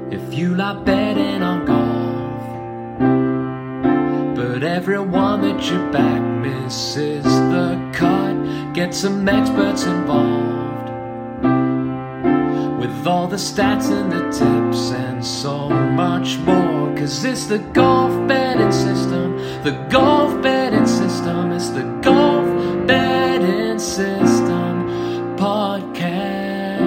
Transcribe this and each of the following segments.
if you like betting on golf. But everyone that you back misses the cut. Get some experts involved with all the stats and the tips and so much more. 'Cause it's the golf betting system, the golf betting system. It's the golf betting system podcast.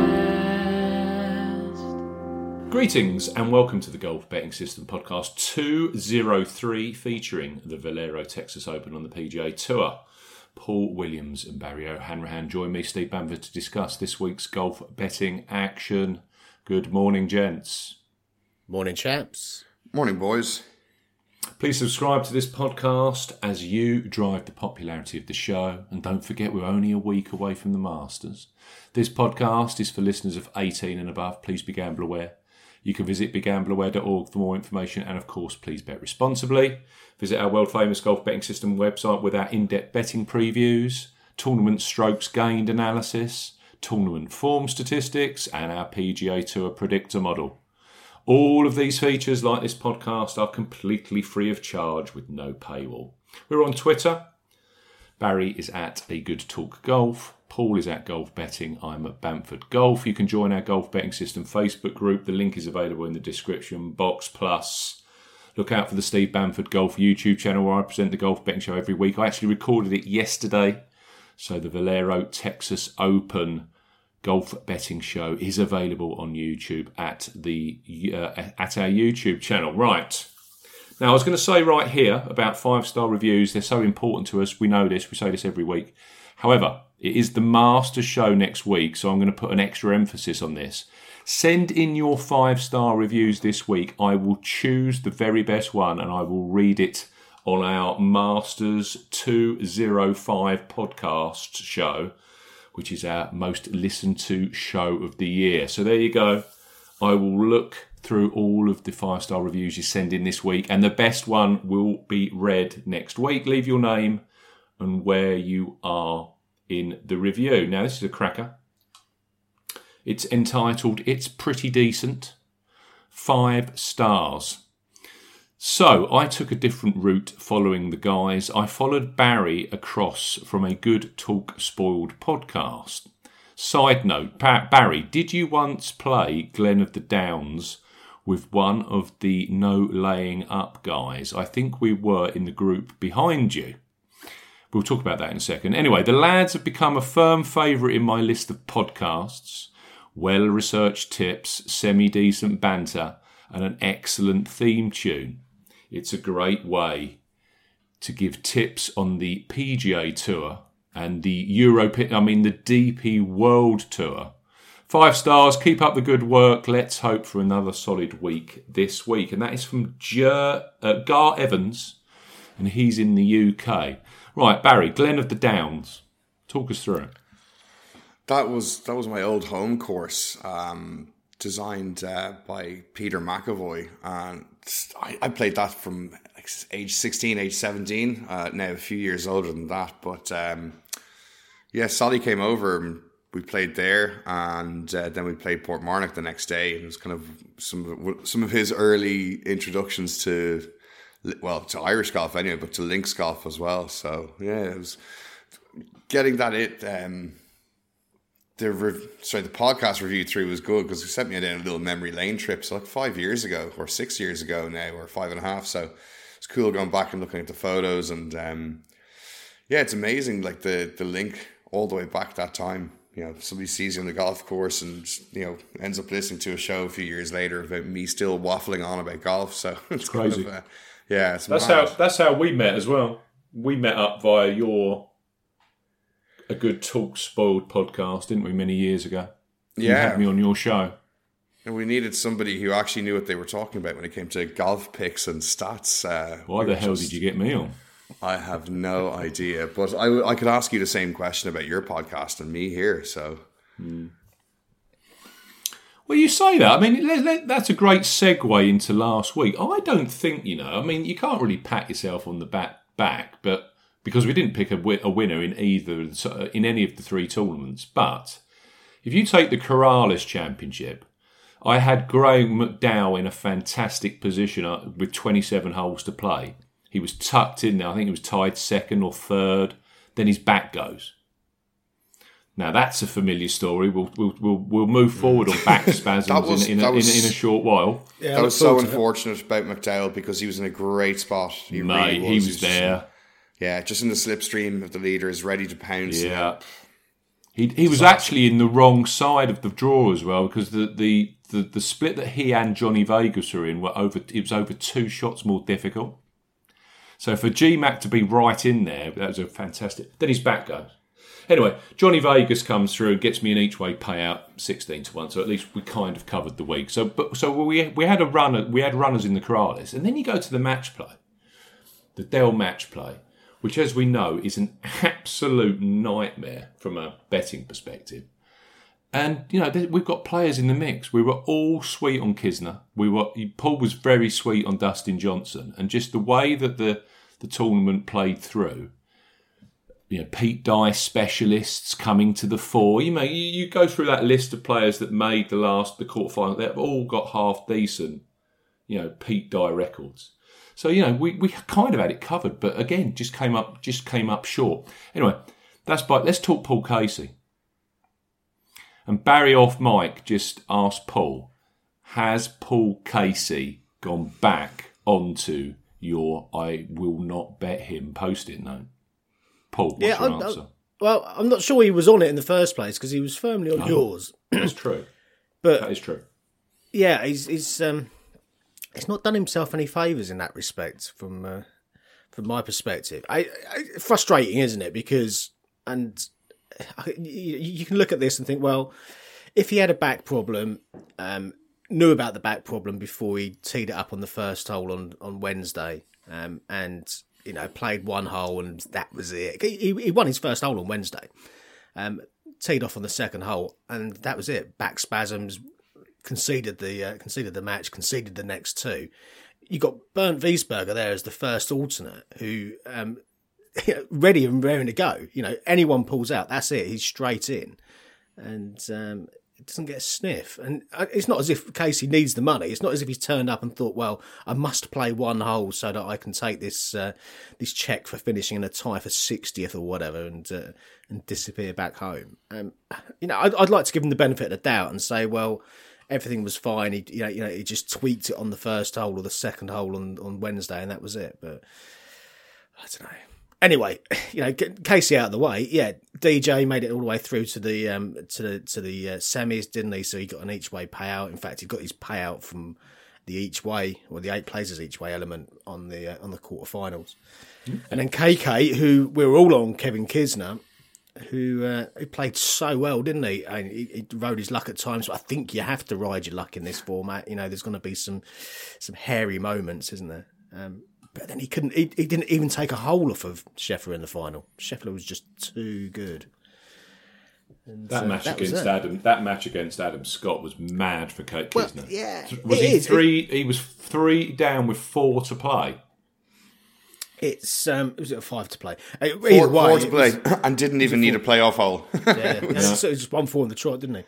Greetings and welcome to the Golf Betting System podcast 203, featuring the Valero Texas Open on the PGA Tour. Paul Williams and Barry O'Hanrahan join me, Steve Bamford, to discuss this week's golf betting action. Good morning, gents. Morning, chaps. Morning, boys. Please subscribe to this podcast as you drive the popularity of the show. And don't forget, we're only a week away from the Masters. This podcast is for listeners of 18 and above. Please be gamble aware. You can visit begambleaware.org for more information, and of course, please bet responsibly. Visit our world-famous golf betting system website with our in-depth betting previews, tournament strokes gained analysis, tournament form statistics, and our PGA Tour predictor model. All of these features, like this podcast, are completely free of charge with no paywall. We're on Twitter. Barry is at A Good Talk Golf. Paul is at Golf Betting. I'm at Bamford Golf. You can join our Golf Betting System Facebook group. The link is available in the description box. Plus, look out for the Steve Bamford Golf YouTube channel where I present the Golf Betting Show every week. I actually recorded it yesterday. So the Valero Texas Open Golf Betting Show is available on YouTube at our YouTube channel. Right. Now, I was going to say right here about 5-star reviews. They're so important to us. We know this. We say this every week. However, it is the Masters show next week, so I'm going to put an extra emphasis on this. Send in your 5-star reviews this week. I will choose the very best one and I will read it on our Masters 205 podcast show, which is our most listened to show of the year. So there you go. I will look through all of the 5-star reviews you send in this week, and the best one will be read next week. Leave your name and where you are in the review. Now, this is a cracker. It's entitled, It's Pretty Decent, 5 stars. So, I took a different route following the guys. I followed Barry across from a Good Talk Spoiled podcast. Side note, Barry, did you once play Glen of the Downs with one of the No Laying Up guys? I think we were in the group behind you. We'll talk about that in a second. Anyway, the lads have become a firm favourite in my list of podcasts. Well-researched tips, semi-decent banter, and an excellent theme tune. It's a great way to give tips on the PGA Tour and the DP World Tour. 5 stars, keep up the good work. Let's hope for another solid week this week. And that is from Gar Evans, and he's in the UK. Right, Barry, Glen of the Downs. Talk us through it. That was my old home course, designed by Peter McAvoy. And I played that from age 16, age 17. Now a few years older than that. But Solly came over and we played there, and then we played Portmarnock the next day. It was kind of some of his early introductions to Irish golf anyway, but to links golf as well. So yeah, it was getting that. The podcast review through was good because it sent me down a little memory lane trip. So like 5 years ago, or 6 years ago now, or 5.5. So it's cool going back and looking at the photos, and it's amazing. Like the link all the way back that time. You know, somebody sees you on the golf course and, ends up listening to a show a few years later about me still waffling on about golf. So it's crazy. Kind of, it's that's how we met as well. We met up via A Good Talk Spoiled podcast, didn't we, many years ago? You had me on your show. And we needed somebody who actually knew what they were talking about when it came to golf picks and stats. Why the hell did you get me on? I have no idea, but I could ask you the same question about your podcast and me here. So, Well, you say that. I mean, that's a great segue into last week. I don't think, you can't really pat yourself on the back, but because we didn't pick a winner in any of the 3 tournaments. But if you take the Corales Championship, I had Graham McDowell in a fantastic position with 27 holes to play. He was tucked in there. I think he was tied second or third. Then his back goes. Now that's a familiar story. We'll move forward on back spasms in a short while. Yeah, that was so unfortunate about McDowell because he was in a great spot. He was there. Just in the slipstream of the leaders, ready to pounce. Yeah, he was actually in the wrong side of the draw as well because the split that he and Johnny Vegas were in it was over 2 shots more difficult. So for GMAC to be right in there, that was a fantastic. Then his back goes. Anyway, Johnny Vegas comes through and gets me an each way payout 16-1. So at least we kind of covered the week. So we had runners in the Corrales, and then you go to the match play, the Dell match play, which, as we know, is an absolute nightmare from a betting perspective. And we've got players in the mix. We were all sweet on Kisner. Paul was very sweet on Dustin Johnson, and just the way that the tournament played through. Pete Dye specialists coming to the fore. You go through that list of players that made the quarterfinal. They've all got half decent, Pete Dye records. So we kind of had it covered, but again, just came up short. Anyway, let's talk Paul Casey. And Barry off mic just asked Paul, has Paul Casey gone back onto your "I will not bet him" post-it note? Paul, what's your answer? Well, I'm not sure he was on it in the first place because he was firmly on yours. That's true. That is true. Yeah, he's not done himself any favours in that respect from my perspective. Frustrating, isn't it? Because you can look at this and think, well, if he had a back problem, knew about the back problem before he teed it up on the first hole on Wednesday, and played one hole and that was it. He won his first hole on Wednesday, teed off on the second hole, and that was it. Back spasms, conceded the match, conceded the next 2. You got Bernd Wiesberger there as the first alternate, who ready and raring to go. Anyone pulls out, that's it. He's straight in, and it doesn't get a sniff. And it's not as if Casey needs the money. It's not as if he's turned up and thought, well, I must play one hole so that I can take this check for finishing in a tie for 60th or whatever and disappear back home. I'd like to give him the benefit of the doubt and say, well, everything was fine. He just tweaked it on the first hole or the second hole on Wednesday, and that was it. But I don't know. Anyway, Casey out of the way. Yeah, DJ made it all the way through to the semis, didn't he? So he got an each way payout. In fact, he got his payout from the each way or the 8 places each way element on the quarterfinals. Mm-hmm. And then KK, who we were all on, Kevin Kisner, who played so well, didn't he? And he rode his luck at times. But I think you have to ride your luck in this format. There's going to be some hairy moments, isn't there? But then he couldn't. He didn't even take a hole off of Scheffler in the final. Scheffler was just too good. And that match against Adam Scott was mad for Kate Kisner. Well, yeah, was he three? He was 3 down with 4 to play. It's was it a 5 to play? 4 to play, and didn't even need a playoff hole. So it just 1-4 in the trot, didn't he?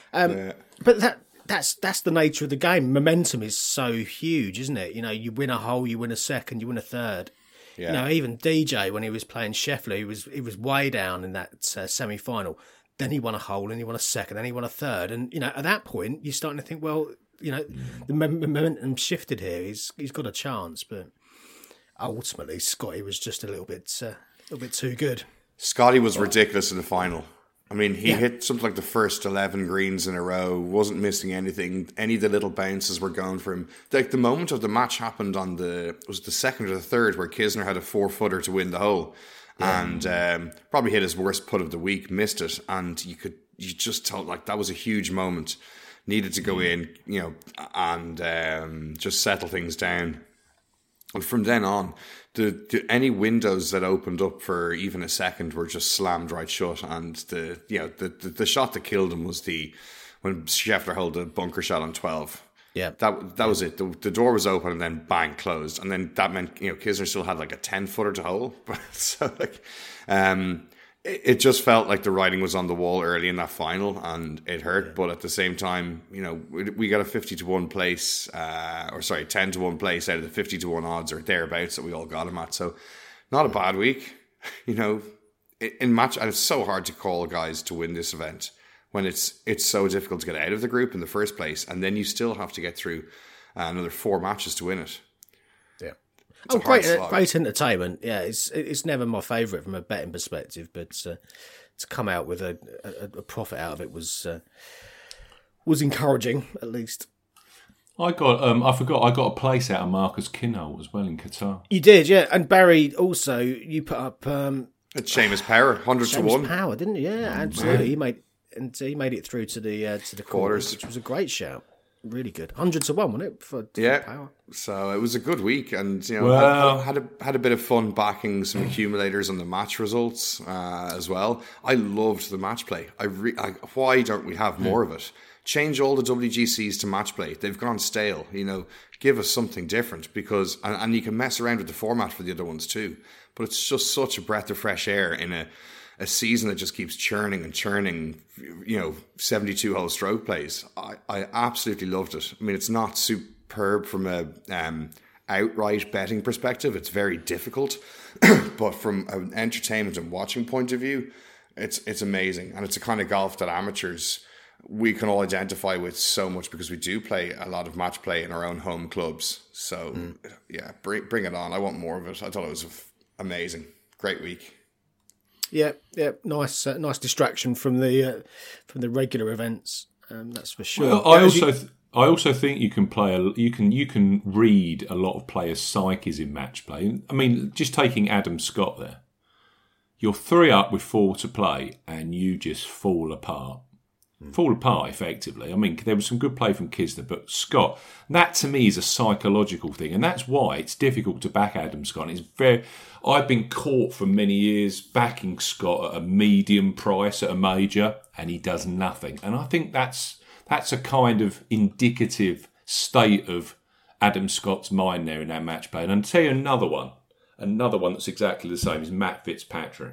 But that's the nature of the game. Momentum is so huge, isn't it? You win a hole, you win a second, you win a third. Yeah. Even DJ when he was playing Scheffler, he was way down in that semi-final. Then he won a hole, and he won a second, then he won a third, and at that point you're starting to think, well, the momentum shifted here. He's got a chance, but ultimately Scotty was just a little bit too good. Scotty was ridiculous in the final. I mean, he hit something like the first 11 greens in a row, wasn't missing anything. Any of the little bounces were going for him. Like the moment of the match happened was the second or the third where Kisner had a 4-footer to win the hole. Yeah. And probably hit his worst putt of the week, missed it. And you just felt like that was a huge moment. Needed to go in, and just settle things down. And from then on, any windows that opened up for even a second were just slammed right shut. And the shot that killed him was when Scheffler held a bunker shot on 12. Yeah, that was it. The door was open and then bang, closed. And then that meant Kisner still had like a 10-footer to hole. So it just felt like the writing was on the wall early in that final, and it hurt. But at the same time, we got a 50-1 place, 10-1 place out of the 50-1 odds or thereabouts that we all got him at. So not a bad week, in match. And it's so hard to call guys to win this event when it's so difficult to get out of the group in the first place, and then you still have to get through another 4 matches to win it. Great entertainment. Yeah, it's never my favourite from a betting perspective, but to come out with a profit out of it was encouraging, at least. I got a place out of Marcus Kinhult as well in Qatar. You did, yeah. And Barry also, you put up it's Seamus Power, 100-1. Power, didn't you? Yeah, absolutely. He made it through to the quarters, which was a great shout. Really good, 100-1, wasn't it? For Power. So it was a good week, and I had a bit of fun backing some accumulators on the match results as well. I loved the match play. Why don't we have more of it? Change all the WGCs to match play. They've gone stale. Give us something different, because and you can mess around with the format for the other ones too. But it's just such a breath of fresh air in a season that just keeps churning and churning, 72-hole stroke plays. I absolutely loved it. I mean, it's not superb from a outright betting perspective. It's very difficult. But from an entertainment and watching point of view, it's amazing. And it's a kind of golf that amateurs, we can all identify with so much, because we do play a lot of match play in our own home clubs. So, bring it on. I want more of it. I thought it was amazing. Great week. Yeah, nice distraction from the regular events. That's for sure. Well, I also think you can you can read a lot of players' psyches in match play. I mean, just taking Adam Scott there, you're 3 up with 4 to play, and you just fall apart. Fall apart effectively. I mean, there was some good play from Kisner, but Scott, that to me is a psychological thing, and that's why it's difficult to back Adam Scott. I've been caught for many years backing Scott at a medium price at a major, and he does nothing. And I think that's a kind of indicative state of Adam Scott's mind there in that match play. And I'll tell you another one that's exactly the same is Matt Fitzpatrick.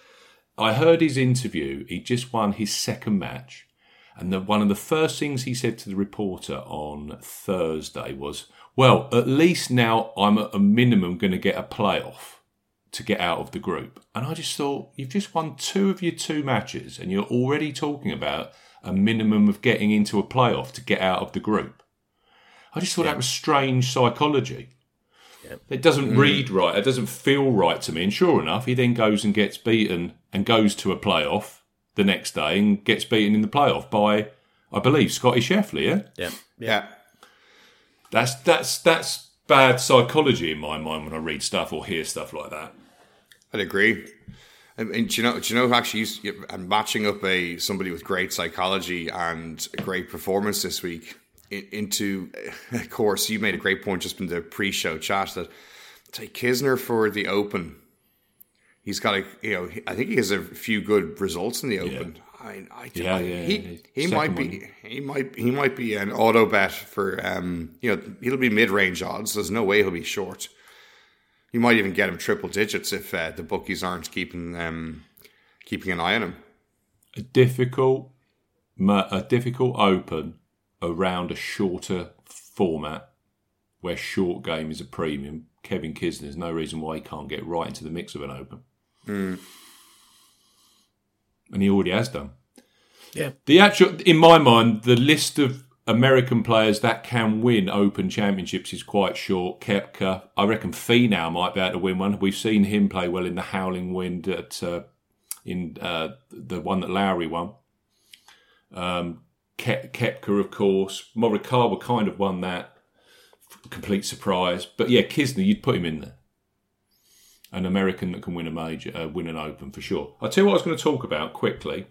I heard his interview. He just won his second match. And one of the first things he said to the reporter on Thursday was, well, at least now I'm at a minimum going to get a playoff to get out of the group. And I just thought, you've just won 2 of your 2 matches, and you're already talking about a minimum of getting into a playoff to get out of the group. I just thought that was strange psychology. Yep. It doesn't read right. It doesn't feel right to me. And sure enough, he then goes and gets beaten and goes to a playoff the next day and gets beaten in the playoff by, I believe, Scotty Scheffler, yeah? Yeah. That's bad psychology in my mind when I read stuff or hear stuff like that. I'd agree. And do you know actually matching up somebody with great psychology and a great performance this week into, of course, you made a great point just in the pre-show chat that take Kisner for the Open. He's got I think he has a few good results in the Open. Yeah. He might be an auto bet for he'll be mid-range odds. There's no way he'll be short. You might even get him triple digits if the bookies aren't keeping an eye on him. A difficult Open around a shorter format where short game is a premium. Kevin Kisner, there's no reason why he can't get right into the mix of an Open. And he already has done. Yeah. In my mind, the list of American players that can win Open Championships is quite short. Koepka, I reckon Finau might be able to win one. We've seen him play well in the Howling Wind in the one that Lowry won. Koepka, of course. Morikawa kind of won that. Complete surprise. But yeah, Kisner, you'd put him in there. An American that can win a major, win an Open for sure. I'll tell you what I was going to talk about quickly.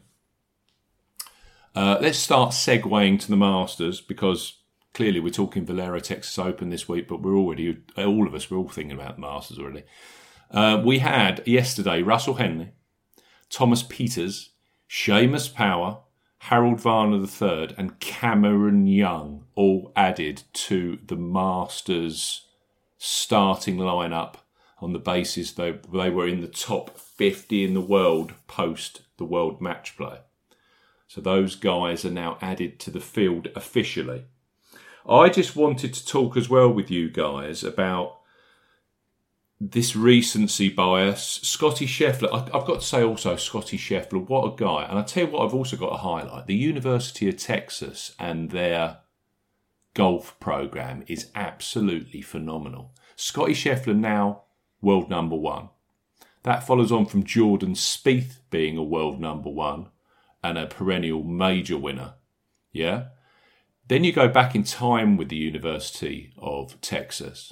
Let's start segueing to the Masters, because clearly we're talking Valero Texas Open this week, but we're all thinking about the Masters already. We had yesterday Russell Henley, Thomas Pieters, Seamus Power, Harold Varner III and Cameron Young all added to the Masters starting lineup on the basis they were in the top 50 in the world post the World Match Play. So those guys are now added to the field officially. I just wanted to talk as well with you guys about this recency bias. Scotty Scheffler, I've got to say also, Scotty Scheffler, what a guy. And I tell you what, I've also got to highlight. The University of Texas and their golf program is absolutely phenomenal. Scotty Scheffler now world number one. That follows on from Jordan Spieth being a world number one and a perennial major winner. Yeah? Then you go back in time with the University of Texas.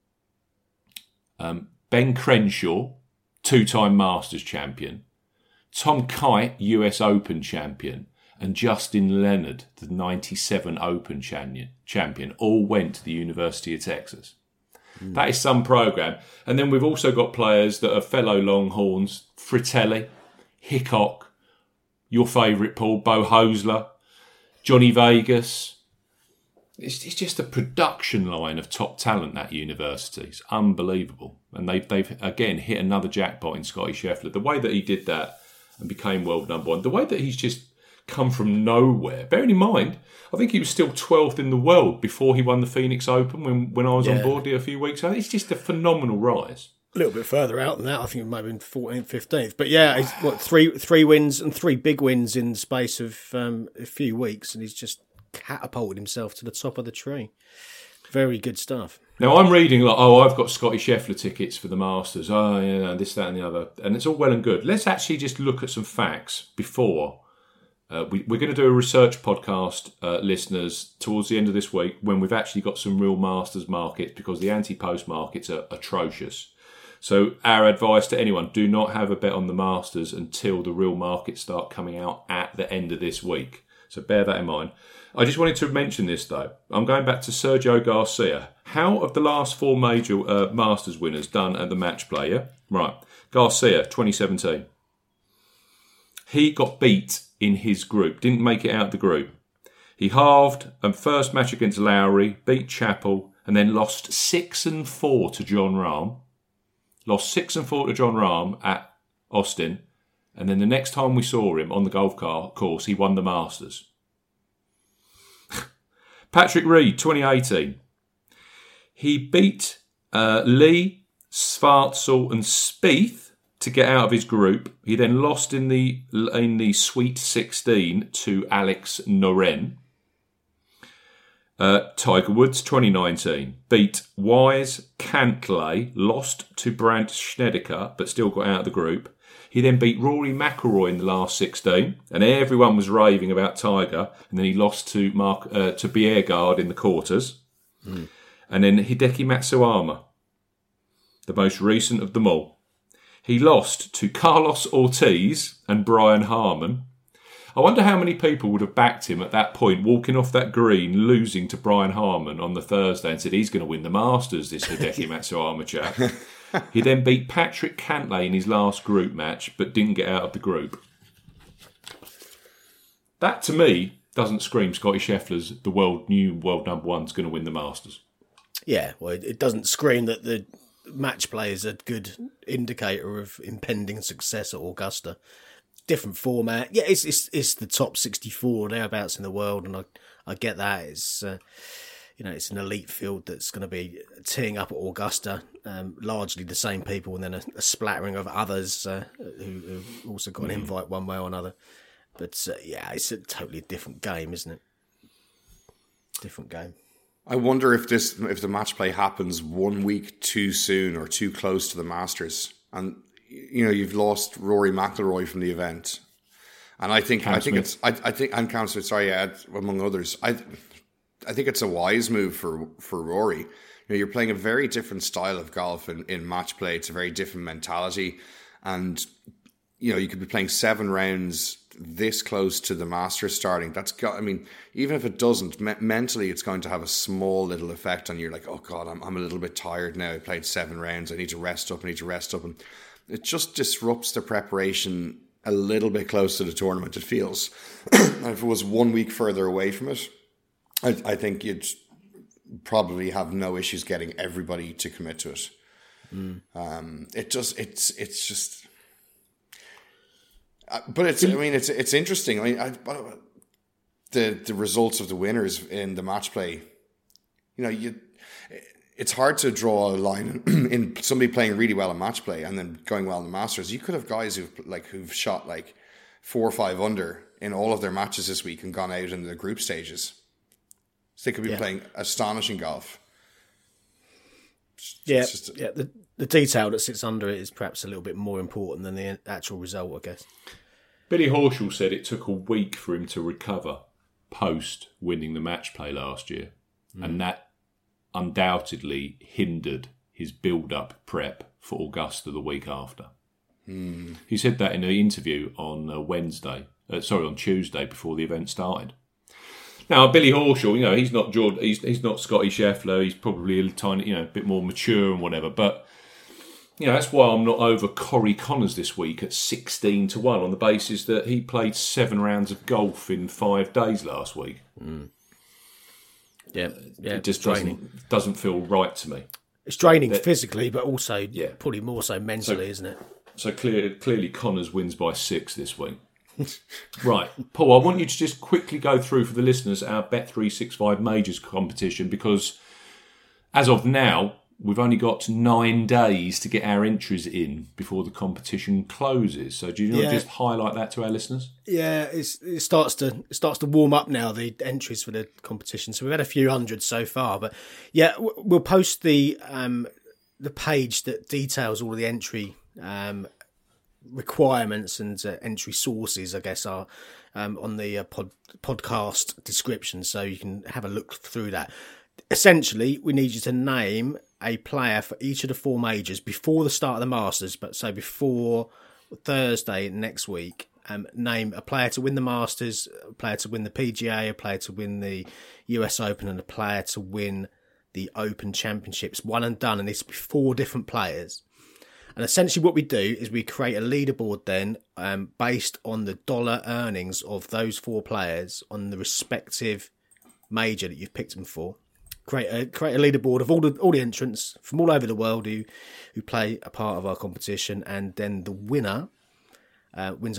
Ben Crenshaw, two-time Masters champion. Tom Kite, US Open champion. And Justin Leonard, the 97 Open champion, all went to the University of Texas. That is some program. And then we've also got players that are fellow Longhorns. Fratelli, Hickok, your favourite, Paul, Bo Hosler, Johnny Vegas. It's just a production line of top talent, that university. It's unbelievable. And they've again hit another jackpot in Scotty Scheffler. The way that he did that and became world number one, the way that he's just come from nowhere. Bearing in mind, I think he was still 12th in the world before he won the Phoenix Open when I was on board here a few weeks ago. It's just a phenomenal rise. A little bit further out than that. I think it might have been 14th, 15th. But yeah, he's, three wins and three big wins in the space of a few weeks, and he's just catapulted himself to the top of the tree. Very good stuff. Now, I'm reading like, I've got Scotty Scheffler tickets for the Masters. Oh, yeah, this, that and the other. And it's all well and good. Let's actually just look at some facts before. We're going to do a research podcast, listeners, towards the end of this week when we've actually got some real Masters markets, because the anti-post markets are atrocious. So our advice to anyone, do not have a bet on the Masters until the real markets start coming out at the end of this week. So bear that in mind. I just wanted to mention this, though. I'm going back to Sergio Garcia. How have the last four major Masters winners done at the match play? Yeah? Right. Garcia, 2017. He got beat in his group, didn't make it out of the group. He halved and first match against Lowry, beat Chappell, and then lost 6-4 to Jon Rahm. Lost 6-4 to Jon Rahm at Austin. And then the next time we saw him on the golf course, he won the Masters. Patrick Reed, 2018. He beat Lee, Schwartzel and Spieth to get out of his group. He then lost in the Sweet 16 to Alex Noren. Tiger Woods, 2019. Beat Wise, Cantlay, lost to Brandt Snedeker, but still got out of the group. He then beat Rory McIlroy in the last 16, and everyone was raving about Tiger. And then he lost to Bjerregaard in the quarters. And then Hideki Matsuyama, the most recent of them all. He lost to Carlos Ortiz and Brian Harman. I wonder how many people would have backed him at that point, walking off that green, losing to Brian Harman on the Thursday, and said he's going to win the Masters, this Hideki Matsuyama chap. He then beat Patrick Cantlay in his last group match, but didn't get out of the group. That, to me, doesn't scream Scotty Scheffler's new world number one is going to win the Masters. Yeah, well, it doesn't scream that the match play is a good indicator of impending success at Augusta. Different format. Yeah, it's the top 64 thereabouts in the world, and I get that. It's it's an elite field that's going to be teeing up at Augusta, largely the same people, and then a splattering of others who also got an invite one way or another. But it's a totally different game, isn't it? Different game. I wonder if the match play happens 1 week too soon or too close to the Masters, and you've lost Rory McIlroy from the event, and I think Cam Smith, among others. I think it's a wise move for Rory. You're playing a very different style of golf in match play. It's a very different mentality, and you could be playing 7 rounds this close to the Masters starting. Even if it doesn't, mentally it's going to have a small little effect on you. Like, oh God, I'm a little bit tired now. I played 7 rounds. I need to rest up. And it just disrupts the preparation a little bit close to the tournament, it feels. And if it was 1 week further away from it, I think you'd probably have no issues getting everybody to commit to it. It's just. But it's interesting. The results of the winners in the match play. It's hard to draw a line in somebody playing really well in match play and then going well in the Masters. You could have guys who've shot like 4 or 5 under in all of their matches this week and gone out in the group stages. So they could be playing astonishing golf. The detail that sits under it is perhaps a little bit more important than the actual result, I guess. Billy Horschel said it took a week for him to recover post winning the match play last year, and that undoubtedly hindered his build-up prep for Augusta the week after. He said that in an interview on Tuesday before the event started. Now, Billy Horschel, he's not he's not Scotty Scheffler. He's probably a tiny, a bit more mature and whatever. But that's why I'm not over Corey Connors this week at 16-1 on the basis that he played 7 rounds of golf in 5 days last week. It just doesn't feel right to me. It's draining physically, but also probably more so mentally, isn't it? So clearly Connors wins by 6 this week. Right, Paul, I want you to just quickly go through for the listeners our Bet365 Majors competition, because as of now, we've only got 9 days to get our entries in before the competition closes. So do you want to just highlight that to our listeners? Yeah, it starts to warm up now, the entries for the competition. So we've had a few hundred so far, but we'll post the page that details all of the entry requirements and entry sources, I guess, are on the podcast description, so you can have a look through that. Essentially, we need you to name a player for each of the 4 majors before the start of the Masters, but so before Thursday next week. Name a player to win the Masters, a player to win the PGA, a player to win the US Open, and a player to win the Open Championships. One and done, and it's 4 different players. And essentially what we do is we create a leaderboard then based on the dollar earnings of those 4 players on the respective major that you've picked them for. Create a leaderboard of all the entrants from all over the world who play a part of our competition, and then the winner wins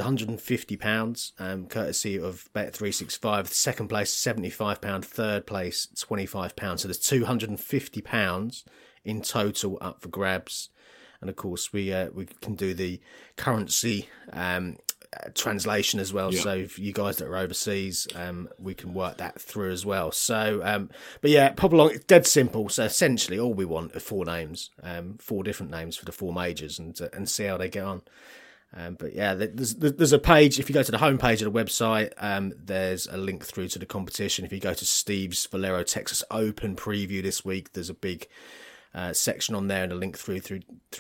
£150, courtesy of Bet365. Second place, £75. Third place, £25. So there's £250 in total up for grabs. And of course, we can do the currency translation as well. Yeah. So for you guys that are overseas, we can work that through as well. So, pop along. It's dead simple. So essentially, all we want are 4 names, 4 different names for the 4 majors, and see how they get on. There's a page. If you go to the homepage of the website, there's a link through to the competition. If you go to Steve's Valero Texas Open preview this week, there's a big section on there and a link through to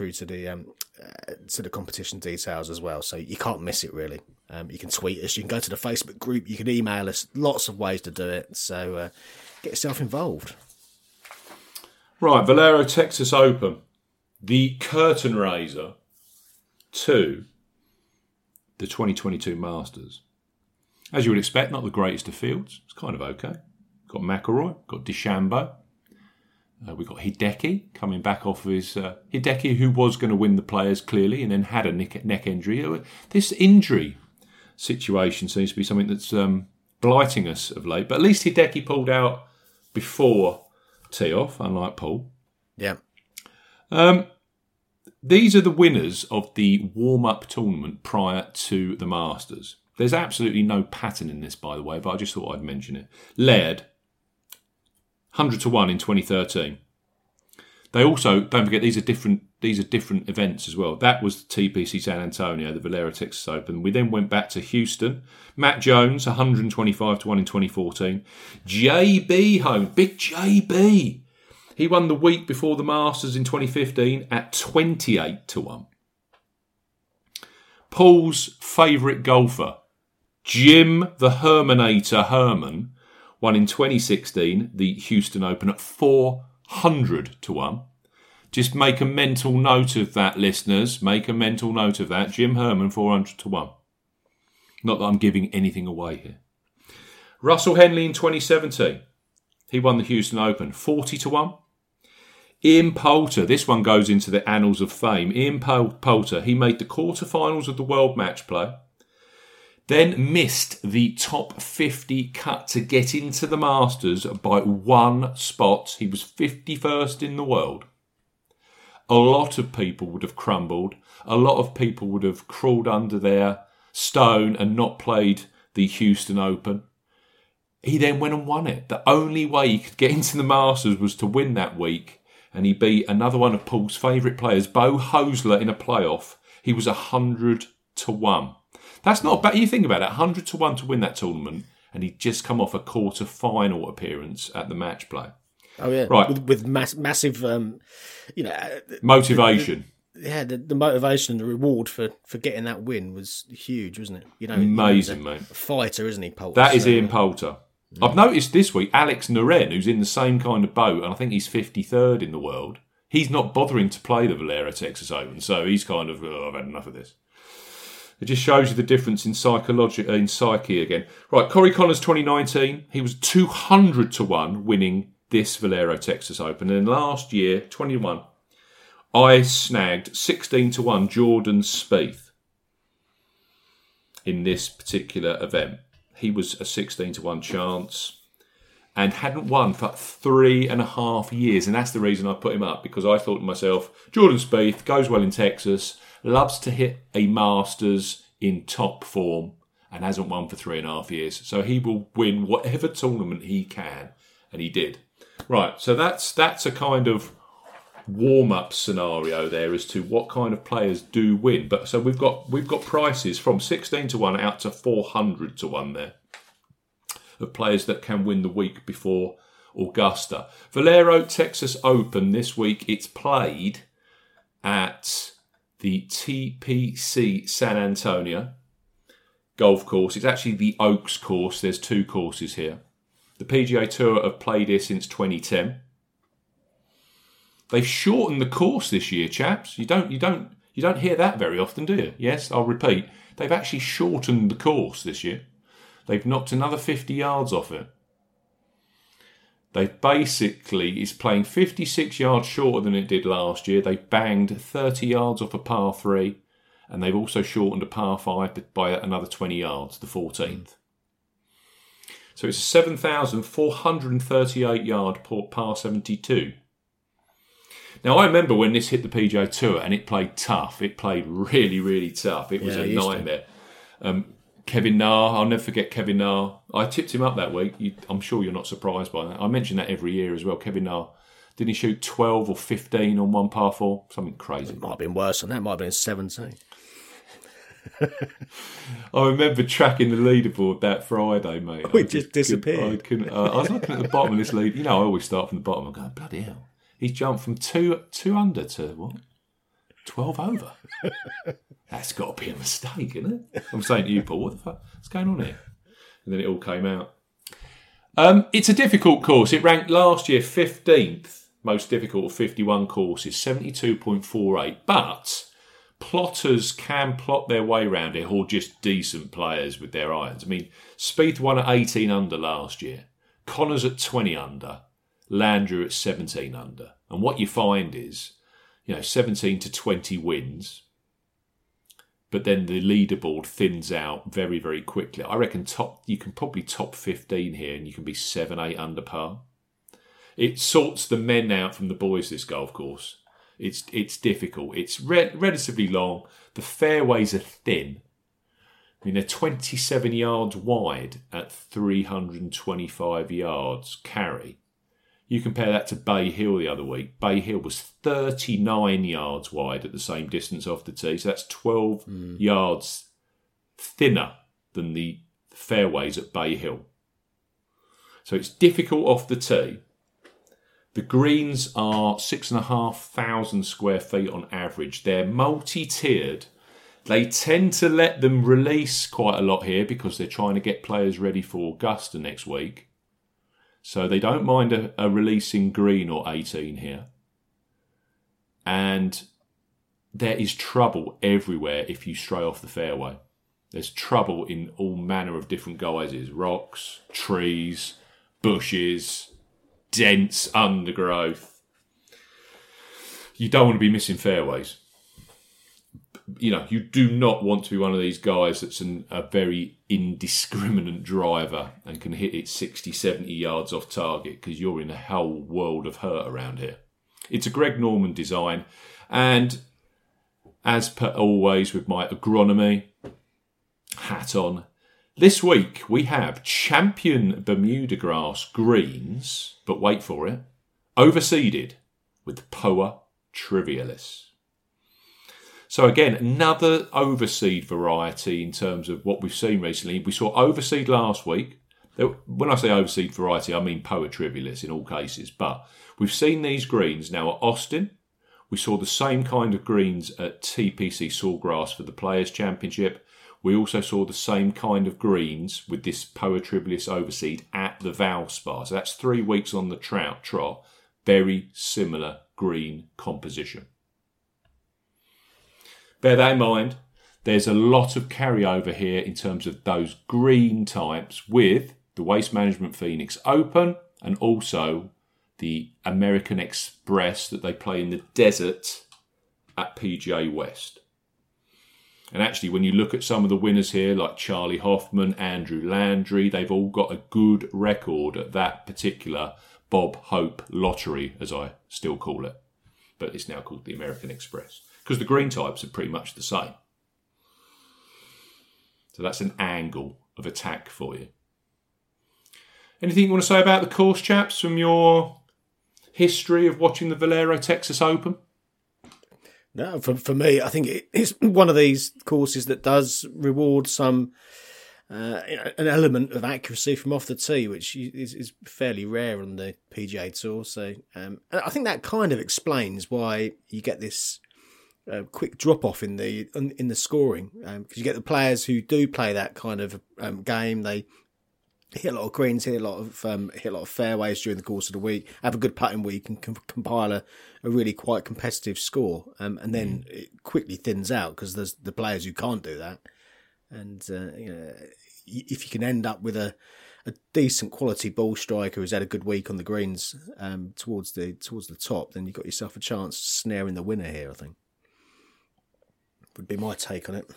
the competition details as well. So you can't miss it, really. You can tweet us, you can go to the Facebook group, you can email us. Lots of ways to do it. So get yourself involved. Right, Valero Texas Open, the curtain raiser to the 2022 Masters. As you would expect, not the greatest of fields. It's kind of okay. Got McIlroy, got DeChambeau. We've got Hideki coming back off of his... Hideki, who was going to win the Players, clearly, and then had a neck injury. This injury situation seems to be something that's blighting us of late. But at least Hideki pulled out before tee-off, unlike Paul. Yeah. These are the winners of the warm-up tournament prior to the Masters. There's absolutely no pattern in this, by the way, but I just thought I'd mention it. Laird, 100-1 in 2013. They also, don't forget, these are different events as well. That was the TPC San Antonio, the Valero Texas Open. We then went back to Houston. Matt Jones, 125-1 in 2014. JB home, big JB. He won the week before the Masters in 2015 at 28-1. Paul's favourite golfer, Jim the Herminator Herman, won in 2016 the Houston Open at 400-1. Just make a mental note of that, listeners. Make a mental note of that. Jim Herman, 400-1. Not that I'm giving anything away here. Russell Henley in 2017. He won the Houston Open, 40-1. Ian Poulter, this one goes into the annals of fame. Ian Poulter, he made the quarterfinals of the World Match Play, then missed the top 50 cut to get into the Masters by 1 spot. He was 51st in the world. A lot of people would have crumbled. A lot of people would have crawled under their stone and not played the Houston Open. He then went and won it. The only way he could get into the Masters was to win that week. And he beat another one of Paul's favourite players, Bo Hosler, in a playoff. He was 100-1. That's not bad. You think about it, 100-1 to win that tournament, and he'd just come off a quarter-final appearance at the match play. Oh yeah, right. With massive, motivation. The motivation and the reward for getting that win was huge, wasn't it? Amazing, mate. A fighter, isn't he, Poulter? That is Ian Poulter. I've noticed this week, Alex Noren, who's in the same kind of boat, and I think he's 53rd in the world, he's not bothering to play the Valero Texas Open, so he's kind of, I've had enough of this. It just shows you the difference in psyche again. Right, Corey Connors 2019, he was 200-1 winning this Valero Texas Open, and last year, 21, I snagged 16-1 Jordan Spieth in this particular event. He was a 16-1 chance and hadn't won for 3.5 years. And that's the reason I put him up, because I thought to myself, Jordan Spieth goes well in Texas, loves to hit a Masters in top form and hasn't won for 3.5 years. So he will win whatever tournament he can. And he did. Right, so that's a kind of warm-up scenario there as to what kind of players do win. But so we've got prices from 16-1 out to 400-1 there of players that can win the week before Augusta. Valero Texas Open this week, it's played at the TPC San Antonio golf course. It's actually the Oaks course. There's 2 courses here. The PGA Tour have played here since 2010. They've shortened the course this year, chaps. You don't hear that very often, do you? Yes, I'll repeat. They've actually shortened the course this year. They've knocked another 50 yards off it. They basically is playing 56 yards shorter than it did last year. They banged 30 yards off a par 3, and they've also shortened a par 5 by another 20 yards, the 14th. So it's a 7,438 yard par 72. Now, I remember when this hit the PGA Tour and it played tough. It played really, really tough. It was a nightmare. Kevin Na, I'll never forget Kevin Na. I tipped him up that week. I'm sure you're not surprised by that. I mention that every year as well. Kevin Na, didn't he shoot 12 or 15 on one par 4? Something crazy. It might have been worse than that. It might have been 17. I remember tracking the leaderboard that Friday, mate. It just disappeared. I was looking at the bottom of this lead. I always start from the bottom. I'm going, bloody hell. He's jumped from 2 under to what? 12 over. That's got to be a mistake, isn't it? I'm saying to you, Paul, what the fuck? What's going on here? And then it all came out. It's a difficult course. It ranked last year 15th most difficult of 51 courses, 72.48. But plotters can plot their way around it, who are just decent players with their irons. I mean, Spieth won at 18 under last year. Connors at 20 under. Landry at 17 under. And what you find is, 17 to 20 wins, but then the leaderboard thins out very, very quickly. I reckon you can probably top 15 here and you can be 7, 8 under par. It sorts the men out from the boys, this golf course. It's difficult. It's relatively long. The fairways are thin. I mean, they're 27 yards wide at 325 yards carry. You compare that to Bay Hill the other week. Bay Hill was 39 yards wide at the same distance off the tee. So that's 12 yards thinner than the fairways at Bay Hill. So it's difficult off the tee. The greens are 6,500 square feet on average. They're multi-tiered. They tend to let them release quite a lot here because they're trying to get players ready for Augusta next week. So they don't mind a releasing green or 18 here. And there is trouble everywhere if you stray off the fairway. There's trouble in all manner of different guises. Rocks, trees, bushes, dense undergrowth. you don't want to be missing fairways. You know, you do not want to be one of these guys that's a very indiscriminate driver and can hit it 60, 70 yards off target, because you're in a whole world of hurt around here. It's a Greg Norman design, and as per always with my agronomy hat on, this week we have champion Bermuda grass greens, but wait for it, overseeded with Poa trivialis. So again, another overseed variety in terms of what we've seen recently. We saw overseed last week. When I say overseed variety, I mean Poa trivialis in all cases. But we've seen these greens now at Austin. We saw the same kind of greens at TPC Sawgrass for the Players' Championship. We also saw the same kind of greens with this Poa trivialis overseed at the Valspar. So that's 3 weeks on the trot. Very similar green composition. Bear that in mind. There's a lot of carryover here in terms of those green types with the Waste Management Phoenix Open and also the American Express that they play in the desert at PGA West. And actually, when you look at some of the winners here, like Charlie Hoffman, Andrew Landry, they've all got a good record at that particular Bob Hope lottery, as I still call it. But it's now called the American Express, because the green types are pretty much the same. So that's an angle of attack for you. Anything you want to say about the course, chaps, from your history of watching the Valero Texas Open? No, for me, I think it's one of these courses that does reward some an element of accuracy from off the tee, which is fairly rare on the PGA Tour. So I think that kind of explains why you get this quick drop off in the scoring, because you get the players who do play that kind of game. They hit a lot of greens, hit a lot of fairways during the course of the week, have a good putting week, and can compile a really quite competitive score. And then it quickly thins out because there's the players who can't do that. And if you can end up with a decent quality ball striker who's had a good week on the greens towards the top, then you've got yourself a chance snaring the winner here, I think. Would be my take on it.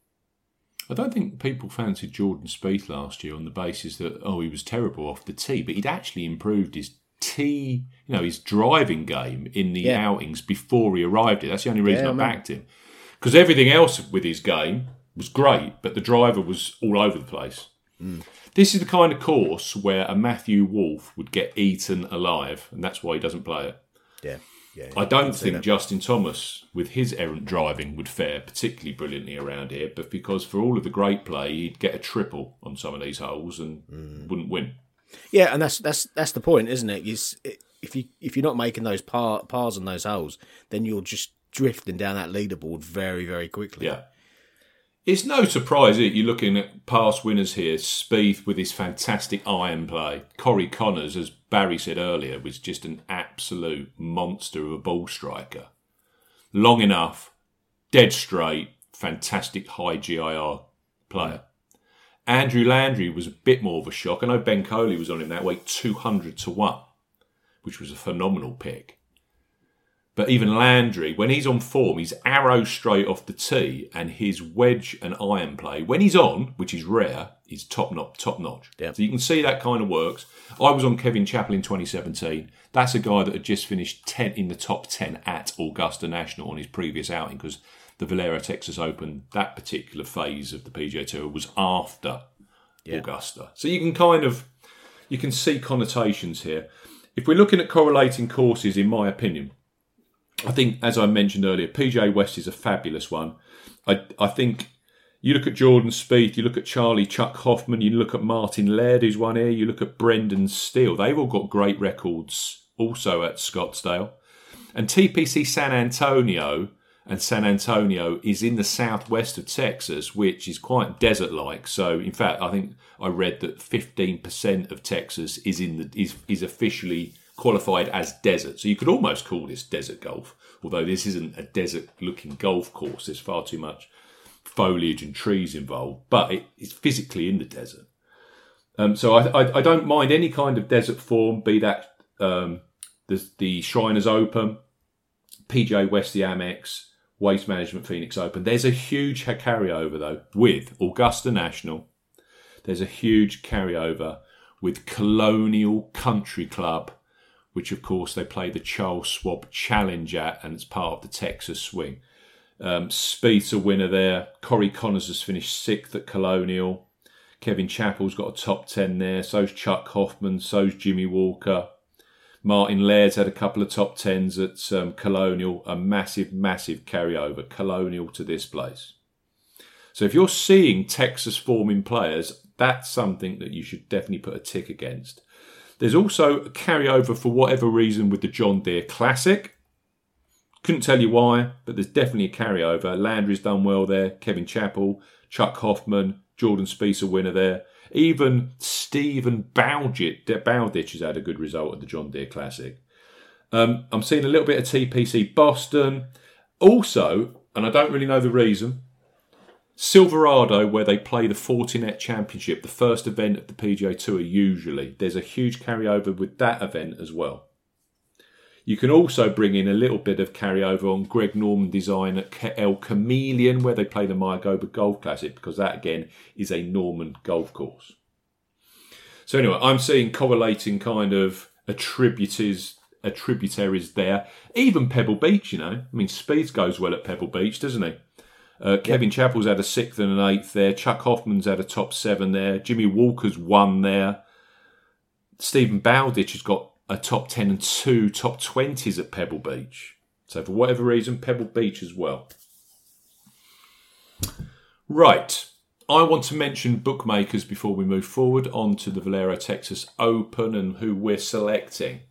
I don't think people fancied Jordan Spieth last year on the basis that, he was terrible off the tee, but he'd actually improved his tee, his driving game in the outings before he arrived here. That's the only reason I backed him. Because everything else with his game was great, but the driver was all over the place. This is the kind of course where a Matthew Wolff would get eaten alive, and that's why he doesn't play it. Yeah. I don't think Justin Thomas, with his errant driving, would fare particularly brilliantly around here, but because for all of the great play, he'd get a triple on some of these holes and wouldn't win. Yeah, and that's the point, isn't it? If you're not making those pars on those holes, then you're just drifting down that leaderboard very, very quickly. Yeah. It's no surprise that you're looking at past winners here. Spieth with his fantastic iron play. Corey Connors, as Barry said earlier, was just an absolute monster of a ball striker. Long enough, dead straight, fantastic high GIR player. Andrew Landry was a bit more of a shock. I know Ben Coley was on him that week, 200-1, which was a phenomenal pick. But even Landry, when he's on form, he's arrow straight off the tee, and his wedge and iron play, when he's on, which is rare, is top notch. Yeah. So you can see that kind of works. I was on Kevin Chappell in 2017. That's a guy that had just finished in the top 10 at Augusta National on his previous outing, because the Valero Texas Open, that particular phase of the PGA Tour, was after Augusta. So you can see connotations here. If we're looking at correlating courses, in my opinion, I think, as I mentioned earlier, PGA West is a fabulous one. I think you look at Jordan Spieth, you look at Chuck Hoffman, you look at Martin Laird, who's won here, you look at Brendan Steele. They've all got great records also at Scottsdale. And TPC San Antonio, and San Antonio is in the southwest of Texas, which is quite desert-like. So, in fact, I think I read that 15% of Texas is officially qualified as desert. So you could almost call this desert golf, although this isn't a desert-looking golf course. There's far too much foliage and trees involved, but it's physically in the desert. So I don't mind any kind of desert form, be that the Shriners Open, PGA West, the Amex, Waste Management Phoenix Open. There's a huge carryover, though, with Augusta National. There's a huge carryover with Colonial Country Club, which, of course, they play the Charles Schwab Challenge at, and it's part of the Texas Swing. Spieth's a winner there. Corey Connors has finished 6th at Colonial. Kevin Chappell's got a top 10 there. So's Chuck Hoffman. So's Jimmy Walker. Martin Laird's had a couple of top 10s at Colonial. A massive, massive carryover. Colonial to this place. So if you're seeing Texas forming players, that's something that you should definitely put a tick against. There's also a carryover for whatever reason with the John Deere Classic. Couldn't tell you why, but there's definitely a carryover. Landry's done well there. Kevin Chappell, Chuck Hoffman, Jordan Spieth a winner there. Even Stephen Bowditch has had a good result at the John Deere Classic. I'm seeing a little bit of TPC Boston. Also, and I don't really know the reason, Silverado, where they play the Fortinet Championship, the first event of the PGA Tour usually. There's a huge carryover with that event as well. You can also bring in a little bit of carryover on Greg Norman design at El Chameleon, where they play the Mayagoba Golf Classic, because that, again, is a Norman golf course. So anyway, I'm seeing correlating kind of attributaries there. Even Pebble Beach, you know. I mean, Spieth goes well at Pebble Beach, doesn't he? Kevin Chappell's had a 6th and an 8th there. Chuck Hoffman's had a top 7 there. Jimmy Walker's won there. Stephen Bowditch has got a top 10 and 2 top 20s at Pebble Beach. So for whatever reason, Pebble Beach as well. Right. I want to mention bookmakers before we move forward on to the Valero Texas Open and who we're selecting.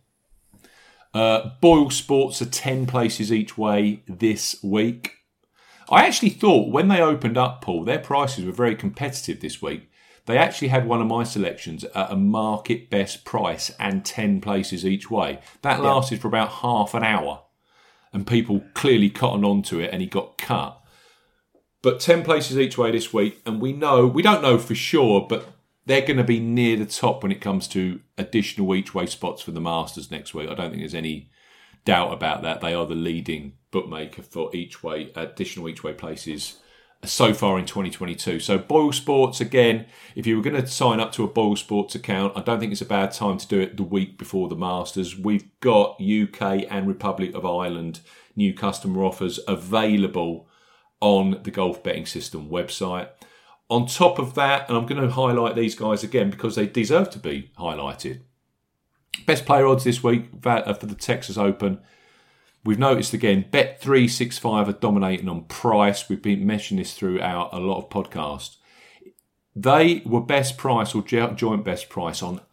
Boyle Sports are 10 places each way this week. I actually thought when they opened up, Paul, their prices were very competitive this week. They actually had one of my selections at a market best price and 10 places each way. That lasted for about half an hour and people clearly cottoned onto it and he got cut. But 10 places each way this week, and we don't know for sure, but they're going to be near the top when it comes to additional each way spots for the Masters next week. I don't think there's any doubt about that. They are the leading bookmaker for additional each way places so far in 2022. So Boyle Sports, again, if you were going to sign up to a Boyle Sports account, I don't think it's a bad time to do it the week before the Masters. We've got UK and Republic of Ireland new customer offers available on the Golf Betting System website. On top of that, and I'm going to highlight these guys again because they deserve to be highlighted. Best player odds this week for the Texas Open. We've noticed again, Bet365 are dominating on price. We've been mentioning this throughout a lot of podcasts. They were best price or joint best price on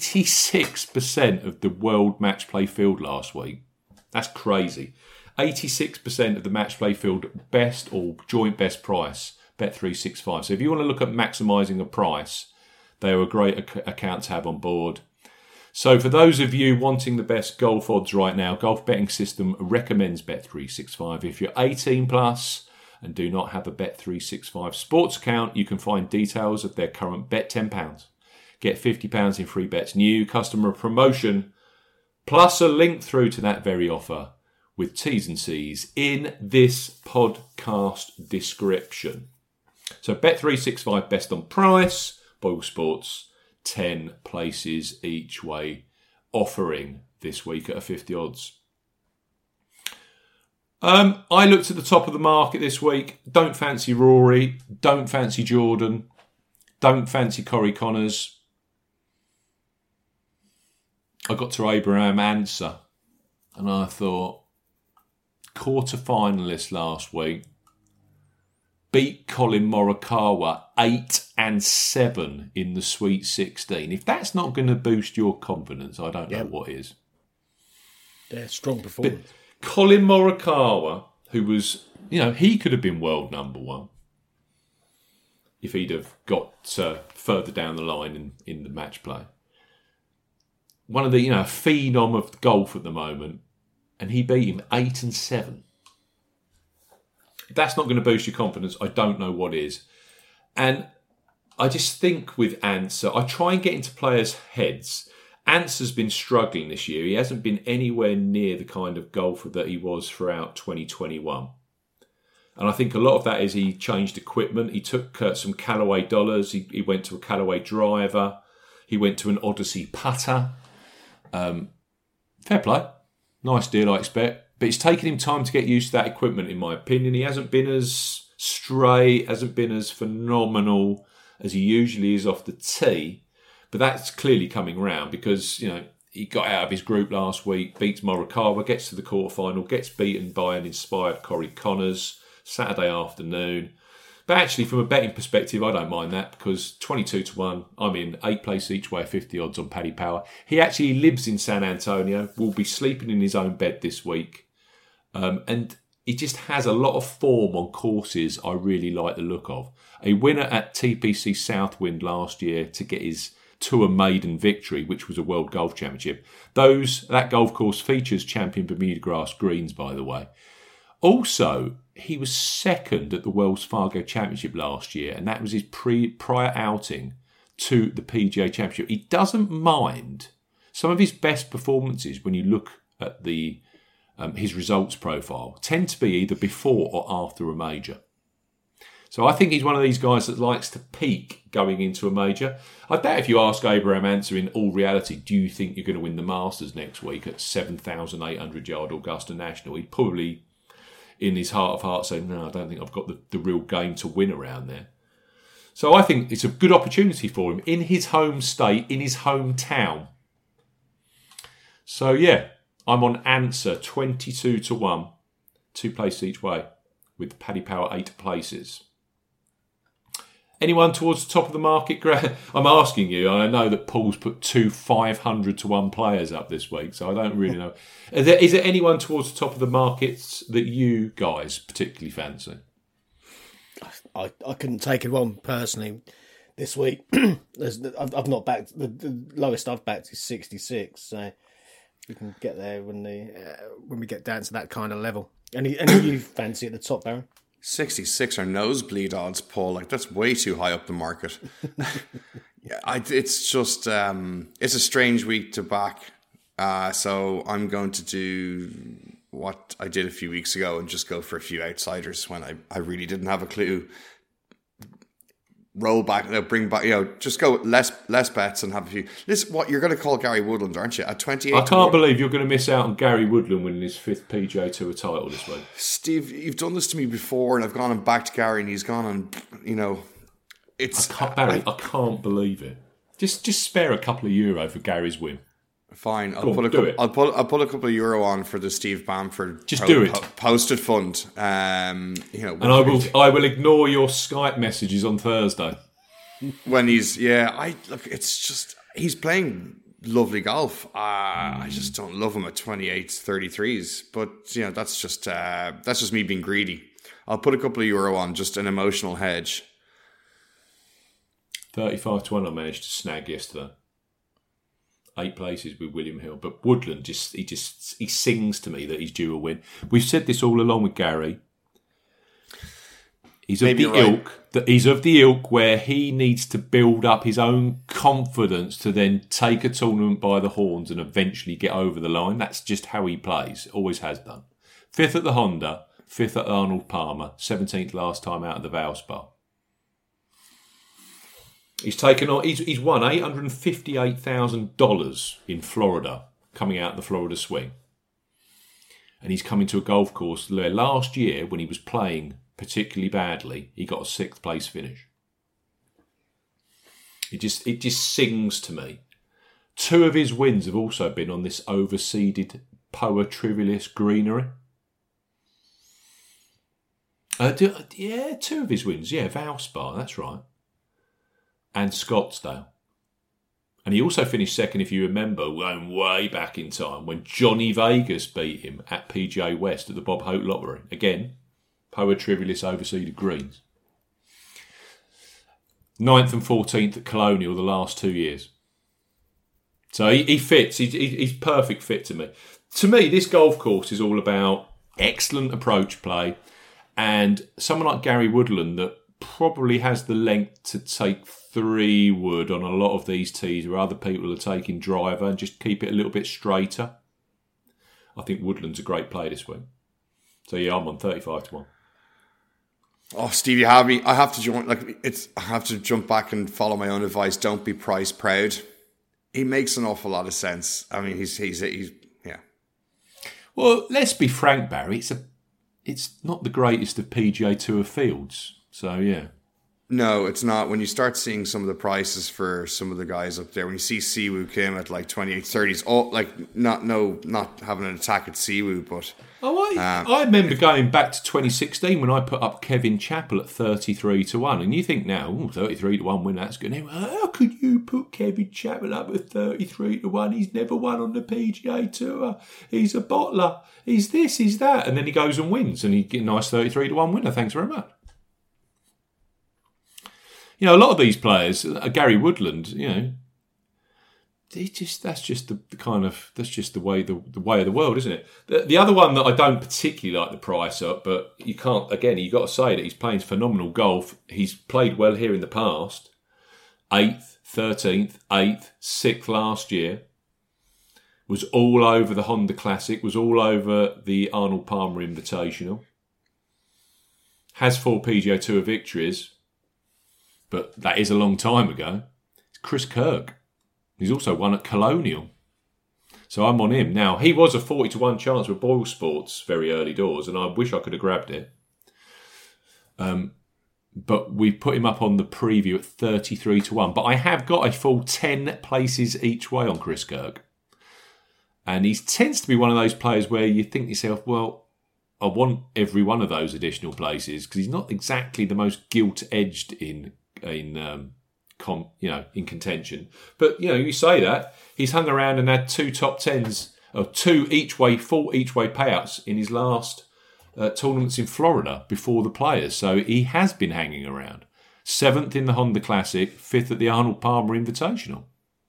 86% of the world match play field last week. That's crazy. 86% of the match play field best or joint best price, Bet365. So if you want to look at maximising a price, they are a great account to have on board. So for those of you wanting the best golf odds right now, Golf Betting System recommends Bet365. If you're 18 plus and do not have a Bet365 sports account, you can find details of their current Bet £10. Get £50 in free bets, new customer promotion, plus a link through to that very offer with T's and C's in this podcast description. So Bet365 best on price, Boyle Sports 10 places each way offering this week at a 50 odds. I looked at the top of the market this week. Don't fancy Rory, don't fancy Jordan, don't fancy Corey Connors. I got to Abraham Answer and I thought, quarter-finalist last week, beat Colin Morikawa 8-7 in the Sweet 16. If that's not going to boost your confidence, I don't know what is. Yeah, strong performance. But Colin Morikawa, who was, he could have been world number one if he'd have got further down the line in the match play. One of the, phenom of golf at the moment, and he beat him 8-7. If that's not going to boost your confidence, I don't know what is. And I just think with Answer, I try and get into players' heads. Ants has been struggling this year. He hasn't been anywhere near the kind of golfer that he was throughout 2021. And I think a lot of that is he changed equipment. He took some Callaway dollars. He went to a Callaway driver. He went to an Odyssey putter. Fair play. Nice deal, I expect. But it's taken him time to get used to that equipment, in my opinion. He hasn't been as straight, hasn't been as phenomenal as he usually is off the tee. But that's clearly coming round because, he got out of his group last week, beats Morikawa, gets to the quarterfinal, gets beaten by an inspired Corey Connors Saturday afternoon. But actually, from a betting perspective, I don't mind that because 22-1, I'm in 8 place each way, 50 odds on Paddy Power. He actually lives in San Antonio, will be sleeping in his own bed this week. And he just has a lot of form on courses I really like the look of. A winner at TPC Southwind last year to get his Tour maiden victory, which was a World Golf Championship. That golf course features champion Bermuda grass greens, by the way. Also, he was second at the Wells Fargo Championship last year, and that was his prior outing to the PGA Championship. He doesn't mind some of his best performances when you look at his results profile tend to be either before or after a major. So I think he's one of these guys that likes to peak going into a major. I bet if you ask Abraham Ancer in all reality, do you think you're going to win the Masters next week at 7,800 yard Augusta National? He'd probably, in his heart of hearts, say, no, I don't think I've got the real game to win around there. So I think it's a good opportunity for him in his home state, in his hometown. So yeah, I'm on Ancer 22-1, 2 places each way, with Paddy Power 8 places. Anyone towards the top of the market? I'm asking you, and I know that Paul's put 2 500-1 players up this week, so I don't really know. Is there anyone towards the top of the markets that you guys particularly fancy? I couldn't take it on personally this week. I've not backed, the lowest I've backed is 66, so we can get there when we get down to that kind of level. Any you fancy at the top, Baron? 66 are nosebleed odds, Paul. Like, that's way too high up the market. It's just it's a strange week to back. So I'm going to do what I did a few weeks ago and just go for a few outsiders when I really didn't have a clue. Roll back, bring back, just go less bets and have a few. Listen, what you're going to call Gary Woodland, aren't you? At 28. I can't believe you're going to miss out on Gary Woodland winning his 5th PGA Tour title this week. Steve, you've done this to me before, and I've gone and backed Gary, and he's gone and it's. I can't believe it. Just spare a couple of euro for Gary's win. Fine, I'll put a couple of euro on for the Steve Bamford. Do it. Posted fund. And I will ignore your Skype messages on Thursday. When it's just he's playing lovely golf. I just don't love him at 28, 33s. But that's just me being greedy. I'll put a couple of euro on, just an emotional hedge. 35-1 I managed to snag yesterday. 8 places with William Hill, but Woodland he sings to me that he's due a win. We've said this all along with Gary. He's of the ilk where he needs to build up his own confidence to then take a tournament by the horns and eventually get over the line. That's just how he plays. Always has done. 5th at the Honda, 5th at Arnold Palmer, 17th last time out of the Valspar. He's won $858,000 in Florida, coming out of the Florida swing. And he's coming to a golf course where last year, when he was playing particularly badly, he got a 6th place finish. It just sings to me. 2 of his wins have also been on this overseeded Poa Trivialis greenery. 2 of his wins, Valspar, that's right. And Scottsdale. And he also finished second, if you remember, going way back in time, when Johnny Vegas beat him at PGA West at the Bob Hope Lottery. Again, Poa Trivialis overseeded greens. 9th and 14th at Colonial the last 2 years. So he fits. He's perfect fit to me. To me, this golf course is all about excellent approach play and someone like Gary Woodland that probably has the length to take 3 wood on a lot of these tees where other people are taking driver and just keep it a little bit straighter. I think Woodland's a great play this week. So yeah, I'm on 35 to 1. Oh, Steve, you have me. I have to join. I have to jump back and follow my own advice. Don't be price proud. He makes an awful lot of sense. I mean, he's yeah. Well, let's be frank, Barry. It's not the greatest of PGA Tour fields. So yeah. No, it's not. When you start seeing some of the prices for some of the guys up there, when you see Siwoo Kim at like 28, 30s, not having an attack at Siwoo, but I remember going back to 2016 when I put up Kevin Chappell at 33 to 1, and you think now, 33 to 1 win, that's good. How could you put Kevin Chappell up at 33 to 1? He's never won on the PGA Tour. He's a bottler. He's this, he's that, and then he goes and wins, and he get a nice 33 to 1 winner. Thanks very much. You know, a lot of these players, Gary Woodland, you know, that's just the way of the world, isn't it? The other one that I don't particularly like the price up, but you got to say that he's playing phenomenal golf. He's played well here in the past. 8th, 13th, 8th, 6th last year. Was all over the Honda Classic, was all over the Arnold Palmer Invitational. Has 4 PGA Tour victories. But that is a long time ago. It's Chris Kirk. He's also won at Colonial. So I'm on him. Now, he was a 40 to 1 chance with Boyle Sports very early doors, and I wish I could have grabbed it. But we put him up on the preview at 33 to 1. But I have got a full 10 places each way on Chris Kirk. And he tends to be one of those players where you think to yourself, well, I want every one of those additional places, because he's not exactly the most gilt-edged in contention. But, you know, you say that, he's hung around and had 2 top 10s, or 2 each way, full each way payouts in his last tournaments in Florida before the Players. So he has been hanging around. 7th in the Honda Classic, 5th at the Arnold Palmer Invitational.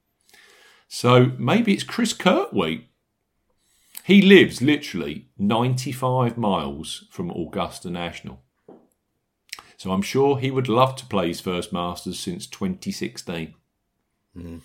So maybe it's Chris Kirk week. He lives literally 95 miles from Augusta National. So I'm sure he would love to play his first Masters since 2016. Mm.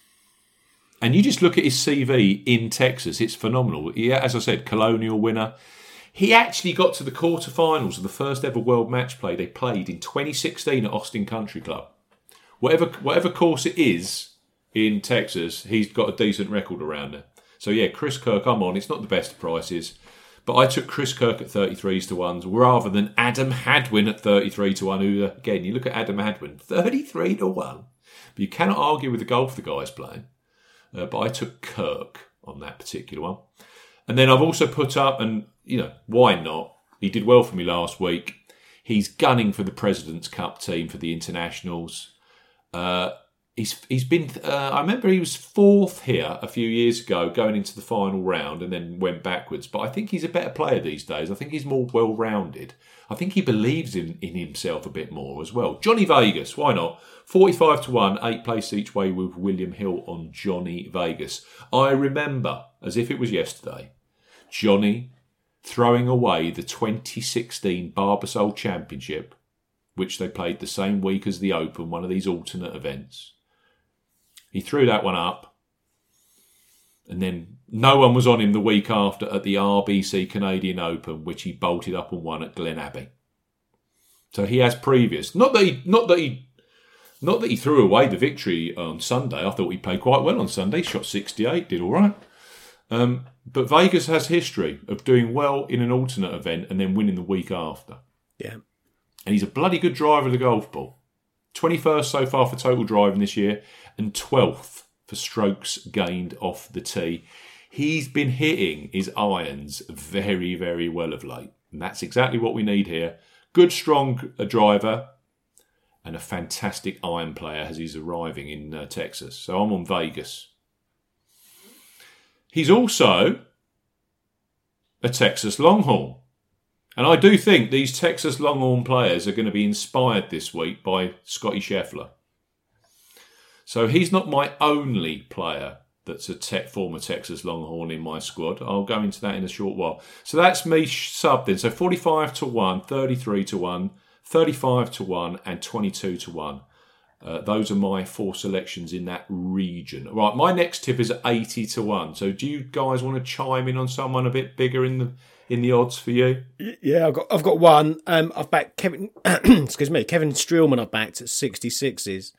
And you just look at his CV in Texas, it's phenomenal. Yeah, as I said, Colonial winner. He actually got to the quarterfinals of the first ever World Match Play they played in 2016 at Austin Country Club. Whatever course it is in Texas, he's got a decent record around it. So yeah, Chris Kirk, I'm on. It's not the best of prices. But I took Chris Kirk at 33s to 1s rather than Adam Hadwin at 33 to 1, who, again, you look at Adam Hadwin, 33 to 1. But you cannot argue with the golf the guy's playing. But I took Kirk on that particular one. And then I've also put up, and, you know, why not? He did well for me last week. He's gunning for the President's Cup team for the internationals. He's been. I remember he was 4th here a few years ago, going into the final round, and then went backwards. But I think he's a better player these days. I think he's more well-rounded. I think he believes in himself a bit more as well. Johnny Vegas, why not? 45 to 1, 8 places each way with William Hill on Johnny Vegas. I remember, as if it was yesterday, Johnny throwing away the 2016 Barbasol Championship, which they played the same week as the Open, one of these alternate events. He threw that one up, and then no one was on him the week after at the RBC Canadian Open, which he bolted up and won at Glen Abbey. So he has previous. Not that he threw away the victory on Sunday. I thought he played quite well on Sunday. Shot 68, did all right. But Vegas has history of doing well in an alternate event and then winning the week after. Yeah. And he's a bloody good driver of the golf ball. 21st so far for total driving this year and 12th for strokes gained off the tee. He's been hitting his irons very, very well of late. And that's exactly what we need here. Good, strong driver and a fantastic iron player as he's arriving in Texas. So I'm on Vegas. He's also a Texas Longhorn. And I do think these Texas Longhorn players are going to be inspired this week by Scotty Scheffler. So he's not my only player that's a former Texas Longhorn in my squad. I'll go into that in a short while. So that's me subbed in. So 45 to 1, 33 to 1, 35 to 1 and 22 to 1. Those are my 4 selections in that region. Right, my next tip is 80 to 1. So do you guys want to chime in on someone a bit bigger in the odds for you? Yeah, I've got one. I've backed Kevin. Excuse me, Kevin Streelman. I've backed at 66s.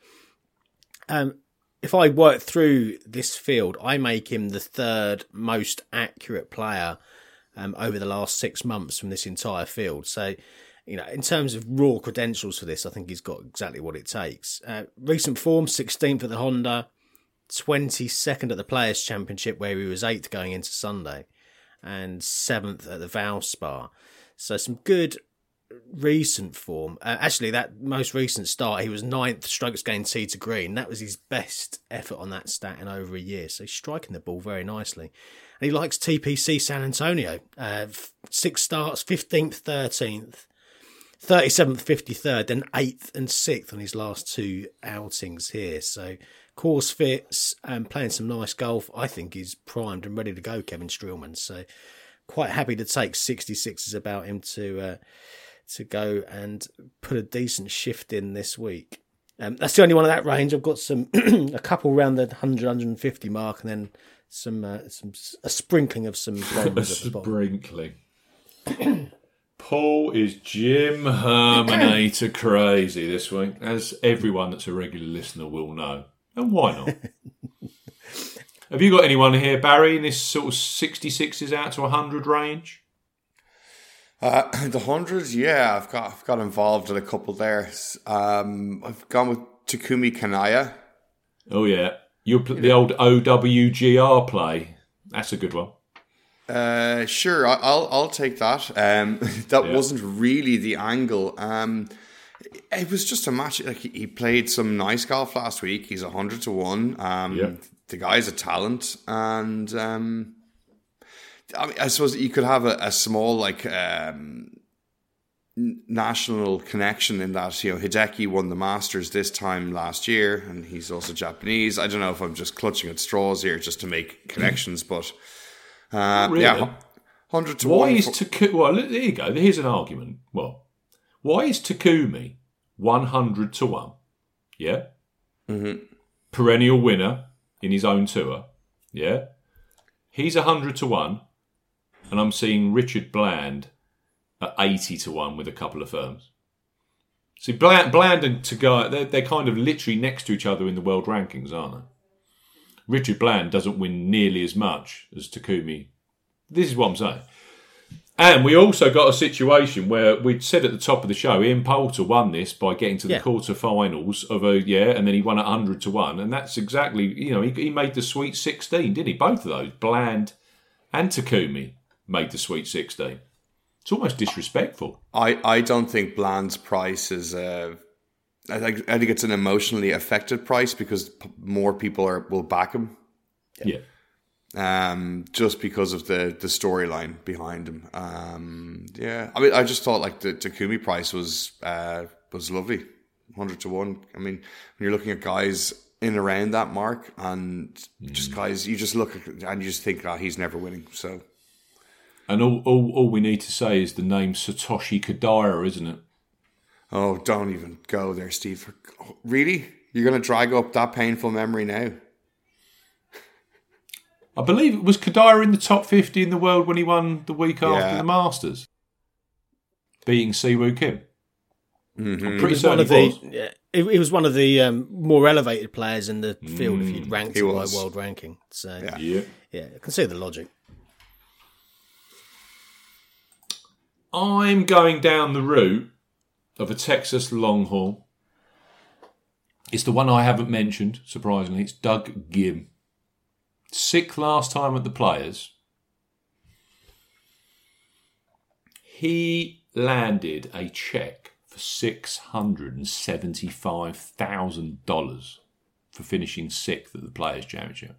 If I work through this field, I make him the third most accurate player over the last 6 months from this entire field. So, in terms of raw credentials for this, I think he's got exactly what it takes. Recent form: 16th at the Honda, 22nd at the Players' Championship, where he was 8th going into Sunday, and 7th at the Valspar. So some good recent form. Actually, that most recent start, he was 9th strokes gained tee to green. That was his best effort on that stat in over a year. So he's striking the ball very nicely. And he likes TPC San Antonio. 6 starts, 15th, 13th, 37th, 53rd, then 8th and 6th on his last 2 outings here. So course fits and playing some nice golf. I think he's primed and ready to go, Kevin Streelman. So quite happy to take 66s about him to go and put a decent shift in this week. That's the only one of that range. I've got some a couple around the 100, 150 mark, and then a sprinkling of some bombs at the bottom. Sprinkling. Paul is Jim Herminator crazy this week, as everyone that's a regular listener will know. And why not? Have you got anyone here, Barry, in this sort of 66s out to 100 range? The 100s, yeah, I've got involved in a couple there. I've gone with Takumi Kanaya. Oh yeah, the old OWGR play. That's a good one. Sure, I'll take that. That wasn't really the angle. It was just a match. Like he played some nice golf last week. He's 100 to 1. The guy's a talent, and I suppose you could have a small national connection in that Hideki won the Masters this time last year, and he's also Japanese. I don't know if I'm just clutching at straws here just to make connections, but really? 100 to 1. Why is Takumi? Well, there you go. Here's an argument. Well, why is Takumi 100 to 1? Yeah, perennial winner in his own tour. Yeah, he's 100 to 1. And I'm seeing Richard Bland at 80 to 1 with a couple of firms. See, Bland and Tagaya, they're kind of literally next to each other in the world rankings, aren't they? Richard Bland doesn't win nearly as much as Takumi. This is what I'm saying. And we also got a situation where we'd said at the top of the show, Ian Poulter won this by getting to the quarterfinals of and then he won at 100 to 1. And that's exactly, he made the Sweet 16, didn't he? Both of those, Bland and Takumi, made the Sweet 16. It's almost disrespectful. I don't think Bland's price is. I think it's an emotionally affected price because more people will back him. Yeah. Just because of the storyline behind him. I mean, I just thought the Takumi price was lovely, 100 to 1. I mean, when you're looking at guys in around that mark and just guys, you just look at and you just think, he's never winning. So. And all we need to say is the name Satoshi Kodaira, isn't it? Oh, don't even go there, Steve. Really? You're going to drag up that painful memory now? I believe it was Kodaira in the top 50 in the world when he won the week after the Masters, beating Siwoo Kim. Mm-hmm. I'm pretty certain he was one of the more elevated players in the field if you'd ranked him by world ranking. So yeah, I can see the logic. I'm going down the route of a Texas Longhorn. It's the one I haven't mentioned, surprisingly. It's Doug Ghim. 6th last time at the Players. He landed a cheque for $675,000 for finishing 6th at the Players' Championship.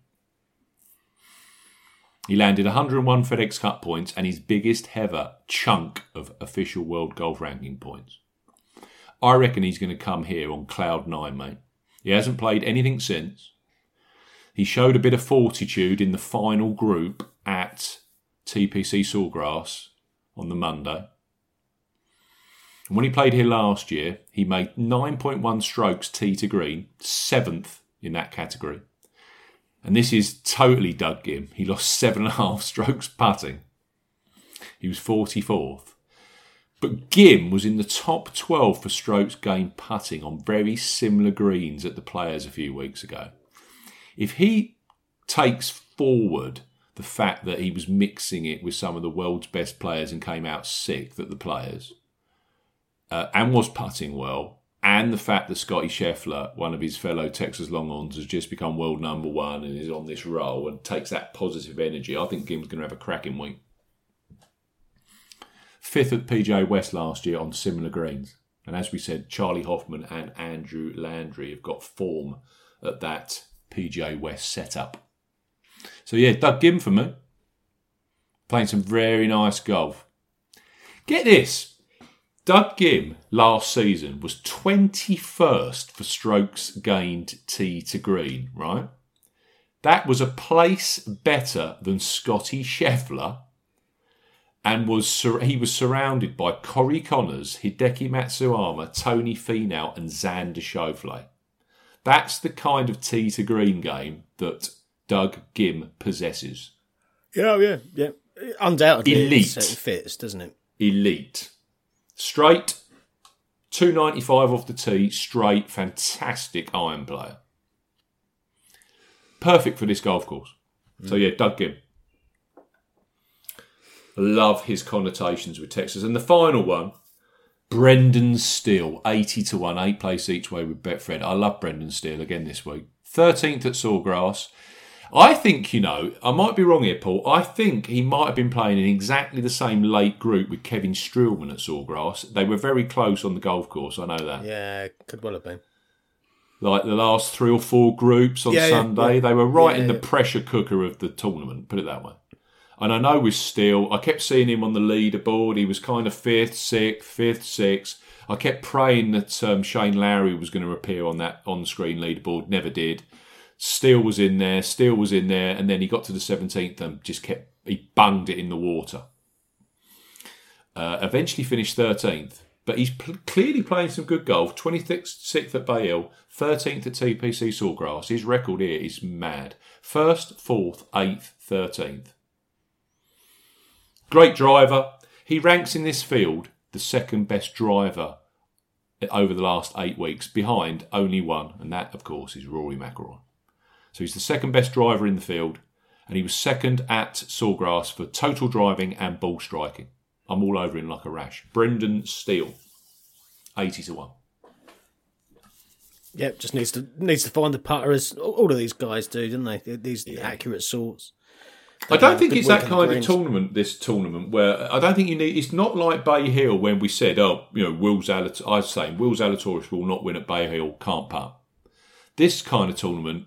He landed 101 FedEx Cup points and his biggest ever chunk of official world golf ranking points. I reckon he's going to come here on cloud 9, mate. He hasn't played anything since. He showed a bit of fortitude in the final group at TPC Sawgrass on the Monday. And when he played here last year, he made 9.1 strokes tee to green, 7th in that category. And this is totally Doug Gim. He lost 7.5 strokes putting. He was 44th. But Gim was in the top 12 for strokes gained putting on very similar greens at the Players a few weeks ago. If he takes forward the fact that he was mixing it with some of the world's best players and came out sixth at the Players, and was putting well, and the fact that Scotty Scheffler, one of his fellow Texas Longhorns, has just become world number one and is on this roll and takes that positive energy, I think Gim's going to have a cracking week. 5th at PGA West last year on similar greens. And as we said, Charlie Hoffman and Andrew Landry have got form at that PGA West setup. So yeah, Doug Gim for me. Playing some very nice golf. Get this. Doug Gim last season was 21st for strokes gained tee to green, right? That was a place better than Scotty Scheffler, and he was surrounded by Corey Connors, Hideki Matsuyama, Tony Finau and Xander Schauffele. That's the kind of tee to green game that Doug Gim possesses. Yeah. Undoubtedly, elite. It fits, doesn't it? Elite. Straight, 295 off the tee, straight, fantastic iron player. Perfect for this golf course. So yeah, Doug Gim. Love his connotations with Texas. And the final one, Brendan Steele, 80-1, 8 place each way with Betfred. I love Brendan Steele again this week. 13th at Sawgrass. I think, I might be wrong here, Paul. I think he might have been playing in exactly the same late group with Kevin Streelman at Sawgrass. They were very close on the golf course, I know that. Yeah, could well have been. Like the last 3 or 4 groups on Sunday, they were right in the pressure cooker of the tournament, put it that way. And I know with Steele, I kept seeing him on the leaderboard. He was kind of 5th, 6th. I kept praying that Shane Lowry was going to appear on that on-screen leaderboard. Never did. Steele was in there, and then he got to the 17th and he bunged it in the water. Eventually finished 13th. But he's clearly playing some good golf. 26th at Bay Hill, 13th at TPC Sawgrass. His record here is mad. 1st, 4th, 8th, 13th. Great driver. He ranks in this field the second best driver over the last 8 weeks, behind only one, and that, of course, is Rory McIlroy. So he's the second best driver in the field, and he was second at Sawgrass for total driving and ball striking. I'm all over him like a rash. Brendan Steele, 80-1. Yep, just needs to find the putter, as all of these guys do, don't they? These accurate sorts. I don't think it's that kind of tournament, this tournament, where I don't think you need... It's not like Bay Hill when we said, Will Zalatoris will not win at Bay Hill, can't putt. This kind of tournament,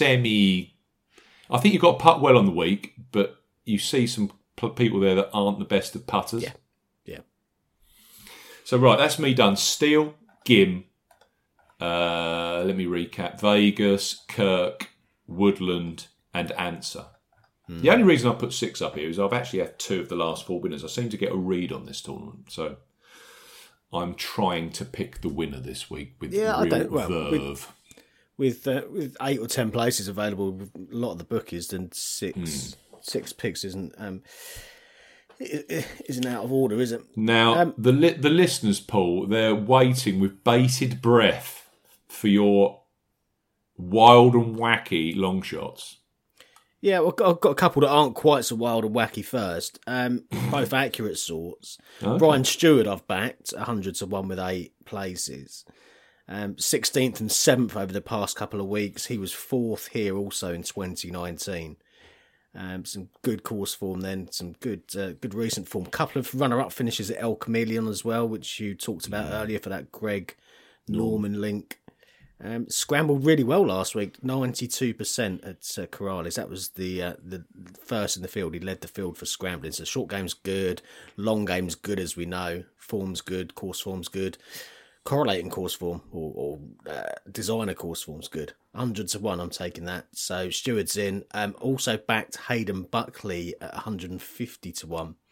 I think you've got to putt well on the week, but you see some people there that aren't the best of putters. Yeah. So, right, that's me done. Steele, Gim, let me recap. Vegas, Kirk, Woodland and Answer. The only reason I put 6 up here is I've actually had 2 of the last 4 winners. I seem to get a read on this tournament, so I'm trying to pick the winner this week with verve. With 8 or 10 places available, with a lot of the bookies, then 6 picks isn't out of order, is it? Now the listeners, Paul, they're waiting with bated breath for your wild and wacky long shots. Yeah, well, I've got a couple that aren't quite so wild and wacky first. Both accurate sorts. Okay. Brian Stewart I've backed 100-1 with 8 places. 16th and 7th over the past couple of weeks. He was 4th here also in 2019. Some good course form then, some good recent form. Couple of runner-up finishes at El Chameleon as well, which you talked about earlier for that Greg Norman link. Scrambled really well last week, 92% at Corrales. That was the first in the field. He led the field for scrambling. So short game's good, long game's good as we know. Form's good, course form's good. Correlating course form or designer course form's good. 100-1, I'm taking that. So Stewart's in. Also backed Hayden Buckley at 150-1.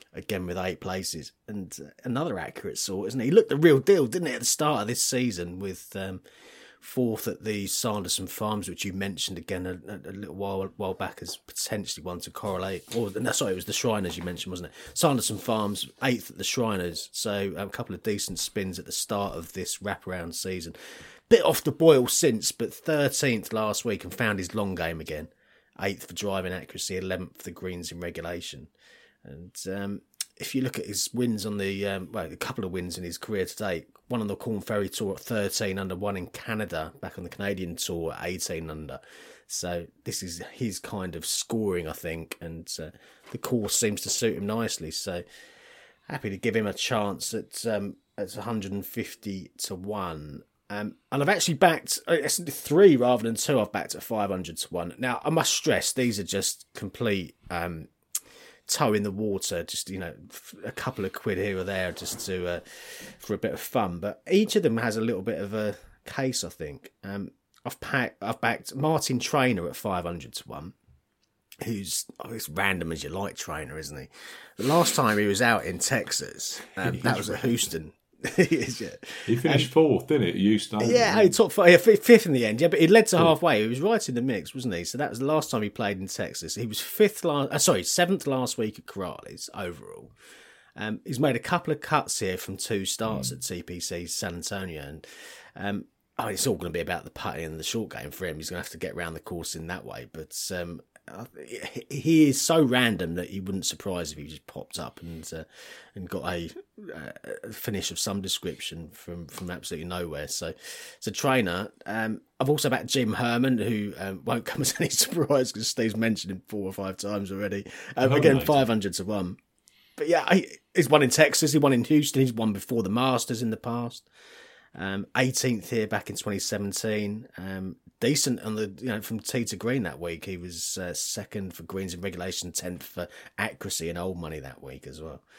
again with 8 places, and another accurate sort, isn't he? He looked the real deal, didn't he, at the start of this season with 4th at the Sanderson Farms, which you mentioned again a little while back as potentially one to correlate. Or no, sorry, it was the Shriners you mentioned, wasn't it? Sanderson Farms, 8th at the Shriners, so a couple of decent spins at the start of this wraparound season. Bit off the boil since, but 13th last week and found his long game again. 8th for driving accuracy, 11th for greens in regulation. And if you look at his wins on the, a couple of wins in his career to date, one on the Corn Ferry Tour at 13 under, one in Canada, back on the Canadian Tour at 18 under. So this is his kind of scoring, I think, and the course seems to suit him nicely. So happy to give him a chance at 150 to 1. And I've actually backed 3 rather than 2. I've backed at 500 to 1. Now, I must stress, these are just complete toe in the water, just, a couple of quid here or there just to for a bit of fun. But each of them has a little bit of a case, I think. I've backed Martin Trainer at 500 to 1. Who's as random as you like Trainer, isn't he? The last time he was out in Texas, that was at Houston. He is, yeah. He finished 4th, didn't it? Houston. Yeah, top 5, 5th in the end. Yeah, but he led to halfway. He was right in the mix, wasn't he? So that was the last time he played in Texas. He was 7th last week at Corrales overall. He's made a couple of cuts here from 2 starts at TPC San Antonio, and it's all going to be about the putting and the short game for him. He's going to have to get around the course in that way, but he is so random that you wouldn't surprise if he just popped up and got a finish of some description from absolutely nowhere. So Trainer. I've also backed Jim Herman, who won't come as any surprise because Steve's mentioned him 4 or 5 times already. Again, 500 to 1. But yeah, he's won in Texas. He won in Houston. He's won before the Masters in the past. 18th here back in 2017. Decent on the from tee to green that week. He was 2nd for greens in regulation, 10th for accuracy and old money that week as well.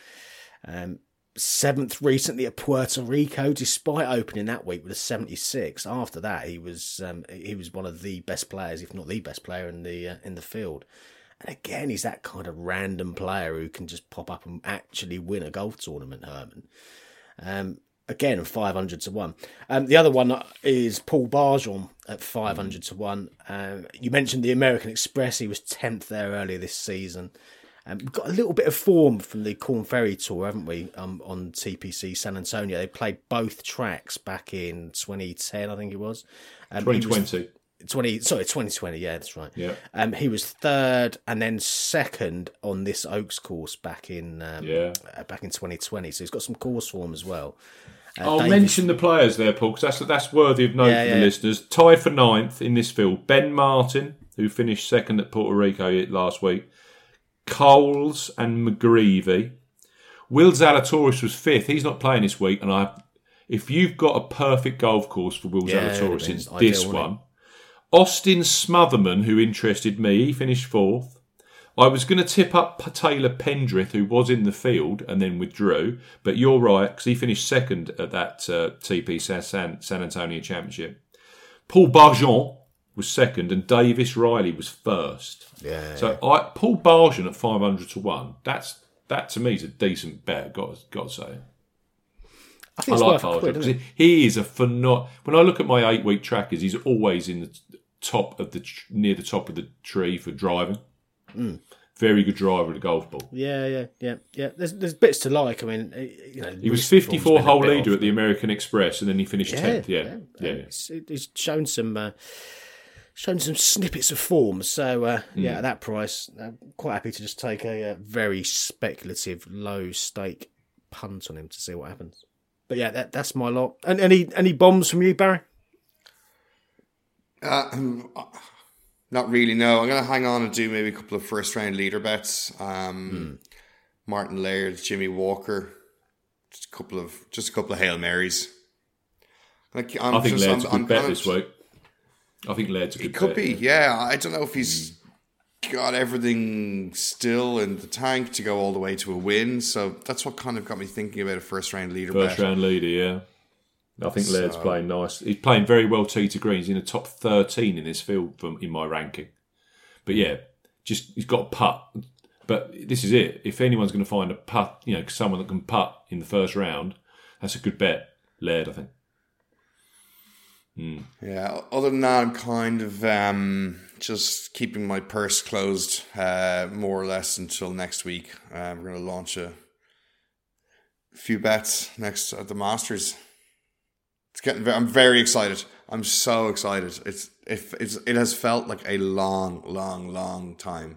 7th recently at Puerto Rico, despite opening that week with a 76. After that, he was one of the best players, if not the best player in the field. And again, he's that kind of random player who can just pop up and actually win a golf tournament, Herman. Again, 500 to 1. The other one is Paul Barjon at 500 to 1. You mentioned the American Express. He was 10th there earlier this season. We've got a little bit of form from the Corn Ferry Tour, haven't we, on TPC San Antonio. They played both tracks back in 2010, I think it was. 2020. 2020, yeah, that's right. Yeah. He was 3rd and then 2nd on this Oaks course back in 2020. So he's got some course form as well. I'll mention the players there, Paul, because that's worthy of note for the listeners. Tied for 9th in this field, Ben Martin, who finished 2nd at Puerto Rico last week. Coles and McGreevy. Will Zalatoris was 5th. He's not playing this week, and if you've got a perfect golf course for Will Zalatoris, it's this one. Austin Smotherman, who interested me, he finished 4th. I was going to tip up Taylor Pendrith, who was in the field and then withdrew, but you're right, because he finished 2nd at that TP San Antonio Championship. Paul Barjon was 2nd and Davis Riley was 1st. Yeah. So Paul Barjon at 500 to 1, that to me is a decent bet, got to say. I think it's like worth a quid, isn't it? He is a phenomenal. When I look at my 8-week trackers, he's always in the top of near the top of the tree for driving. Very good driver of the golf ball. Yeah. There's bits to like. I mean, he was 54 hole leader at the American Express, and then he finished 10th. Yeah. He's shown some snippets of form. So at that price, I'm quite happy to just take a very speculative, low stake punt on him to see what happens. But yeah, that's my lot. And any bombs from you, Barry? Not really, no. I'm going to hang on and do maybe a couple of first-round leader bets. Martin Laird, Jimmy Walker, just a couple of Hail Marys. I think Laird's a good bet this week. I think Laird's a good bet. It could be, yeah. I don't know if he's got everything still in the tank to go all the way to a win. So that's what kind of got me thinking about a first-round leader bet. First-round leader, yeah. I think Laird's playing nice. He's playing very well tee to green. He's in the top 13 in this field in my ranking. But yeah, he's got a putt. But this is it. If anyone's going to find a putt, someone that can putt in the first round, that's a good bet. Laird, I think. Yeah, other than that, I'm kind of just keeping my purse closed more or less until next week. We're going to launch a few bets next at the Masters. I'm very excited. I'm so excited. It has felt like a long time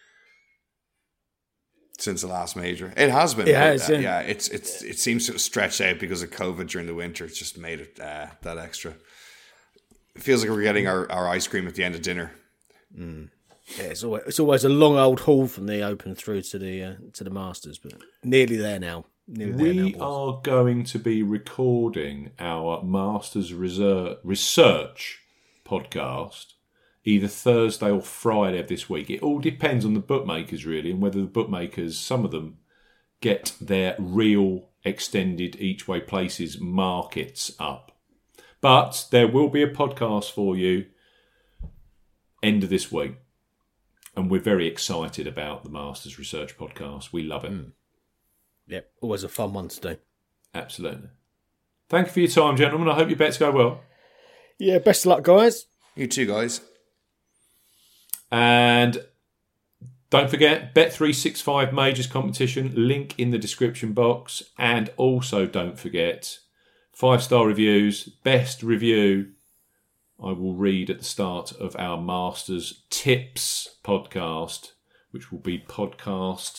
since the last major. It has been. It has, yeah. It seems to have stretched out because of COVID during the winter. It's just made it that extra. It feels like we're getting our ice cream at the end of dinner. Yeah, it's always a long old haul from the Open through to the Masters, but nearly there now. We are going to be recording our Masters Research podcast either Thursday or Friday of this week. It all depends on the bookmakers, really, and whether the bookmakers, some of them, get their real extended each way places markets up. But there will be a podcast for you end of this week. And we're very excited about the Masters Research podcast. We love it. Yep, always a fun one to do. Absolutely. Thank you for your time, gentlemen. I hope your bets go well. Yeah, best of luck, guys. You too, guys. And don't forget, Bet365 Majors competition, link in the description box. And also don't forget, 5-star reviews, best review I will read at the start of our Masters Tips podcast, which will be podcast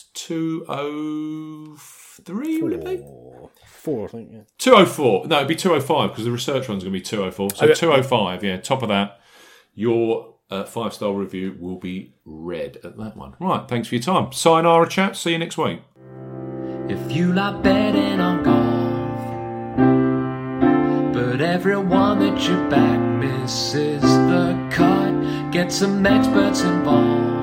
203, will it be? 4, I think, yeah. 204. No, it'd be 205 because the research one's going to be 204. So 205, yeah, top of that. Your 5-star review will be read at that one. Right, thanks for your time. Sayonara, chaps. See you next week. If you like betting on golf, but everyone that you back misses the cut, get some experts involved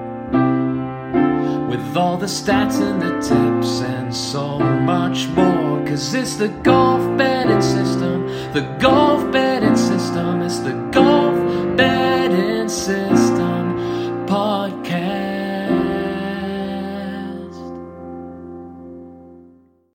with all the stats and the tips and so much more, 'cause it's the golf betting system, the golf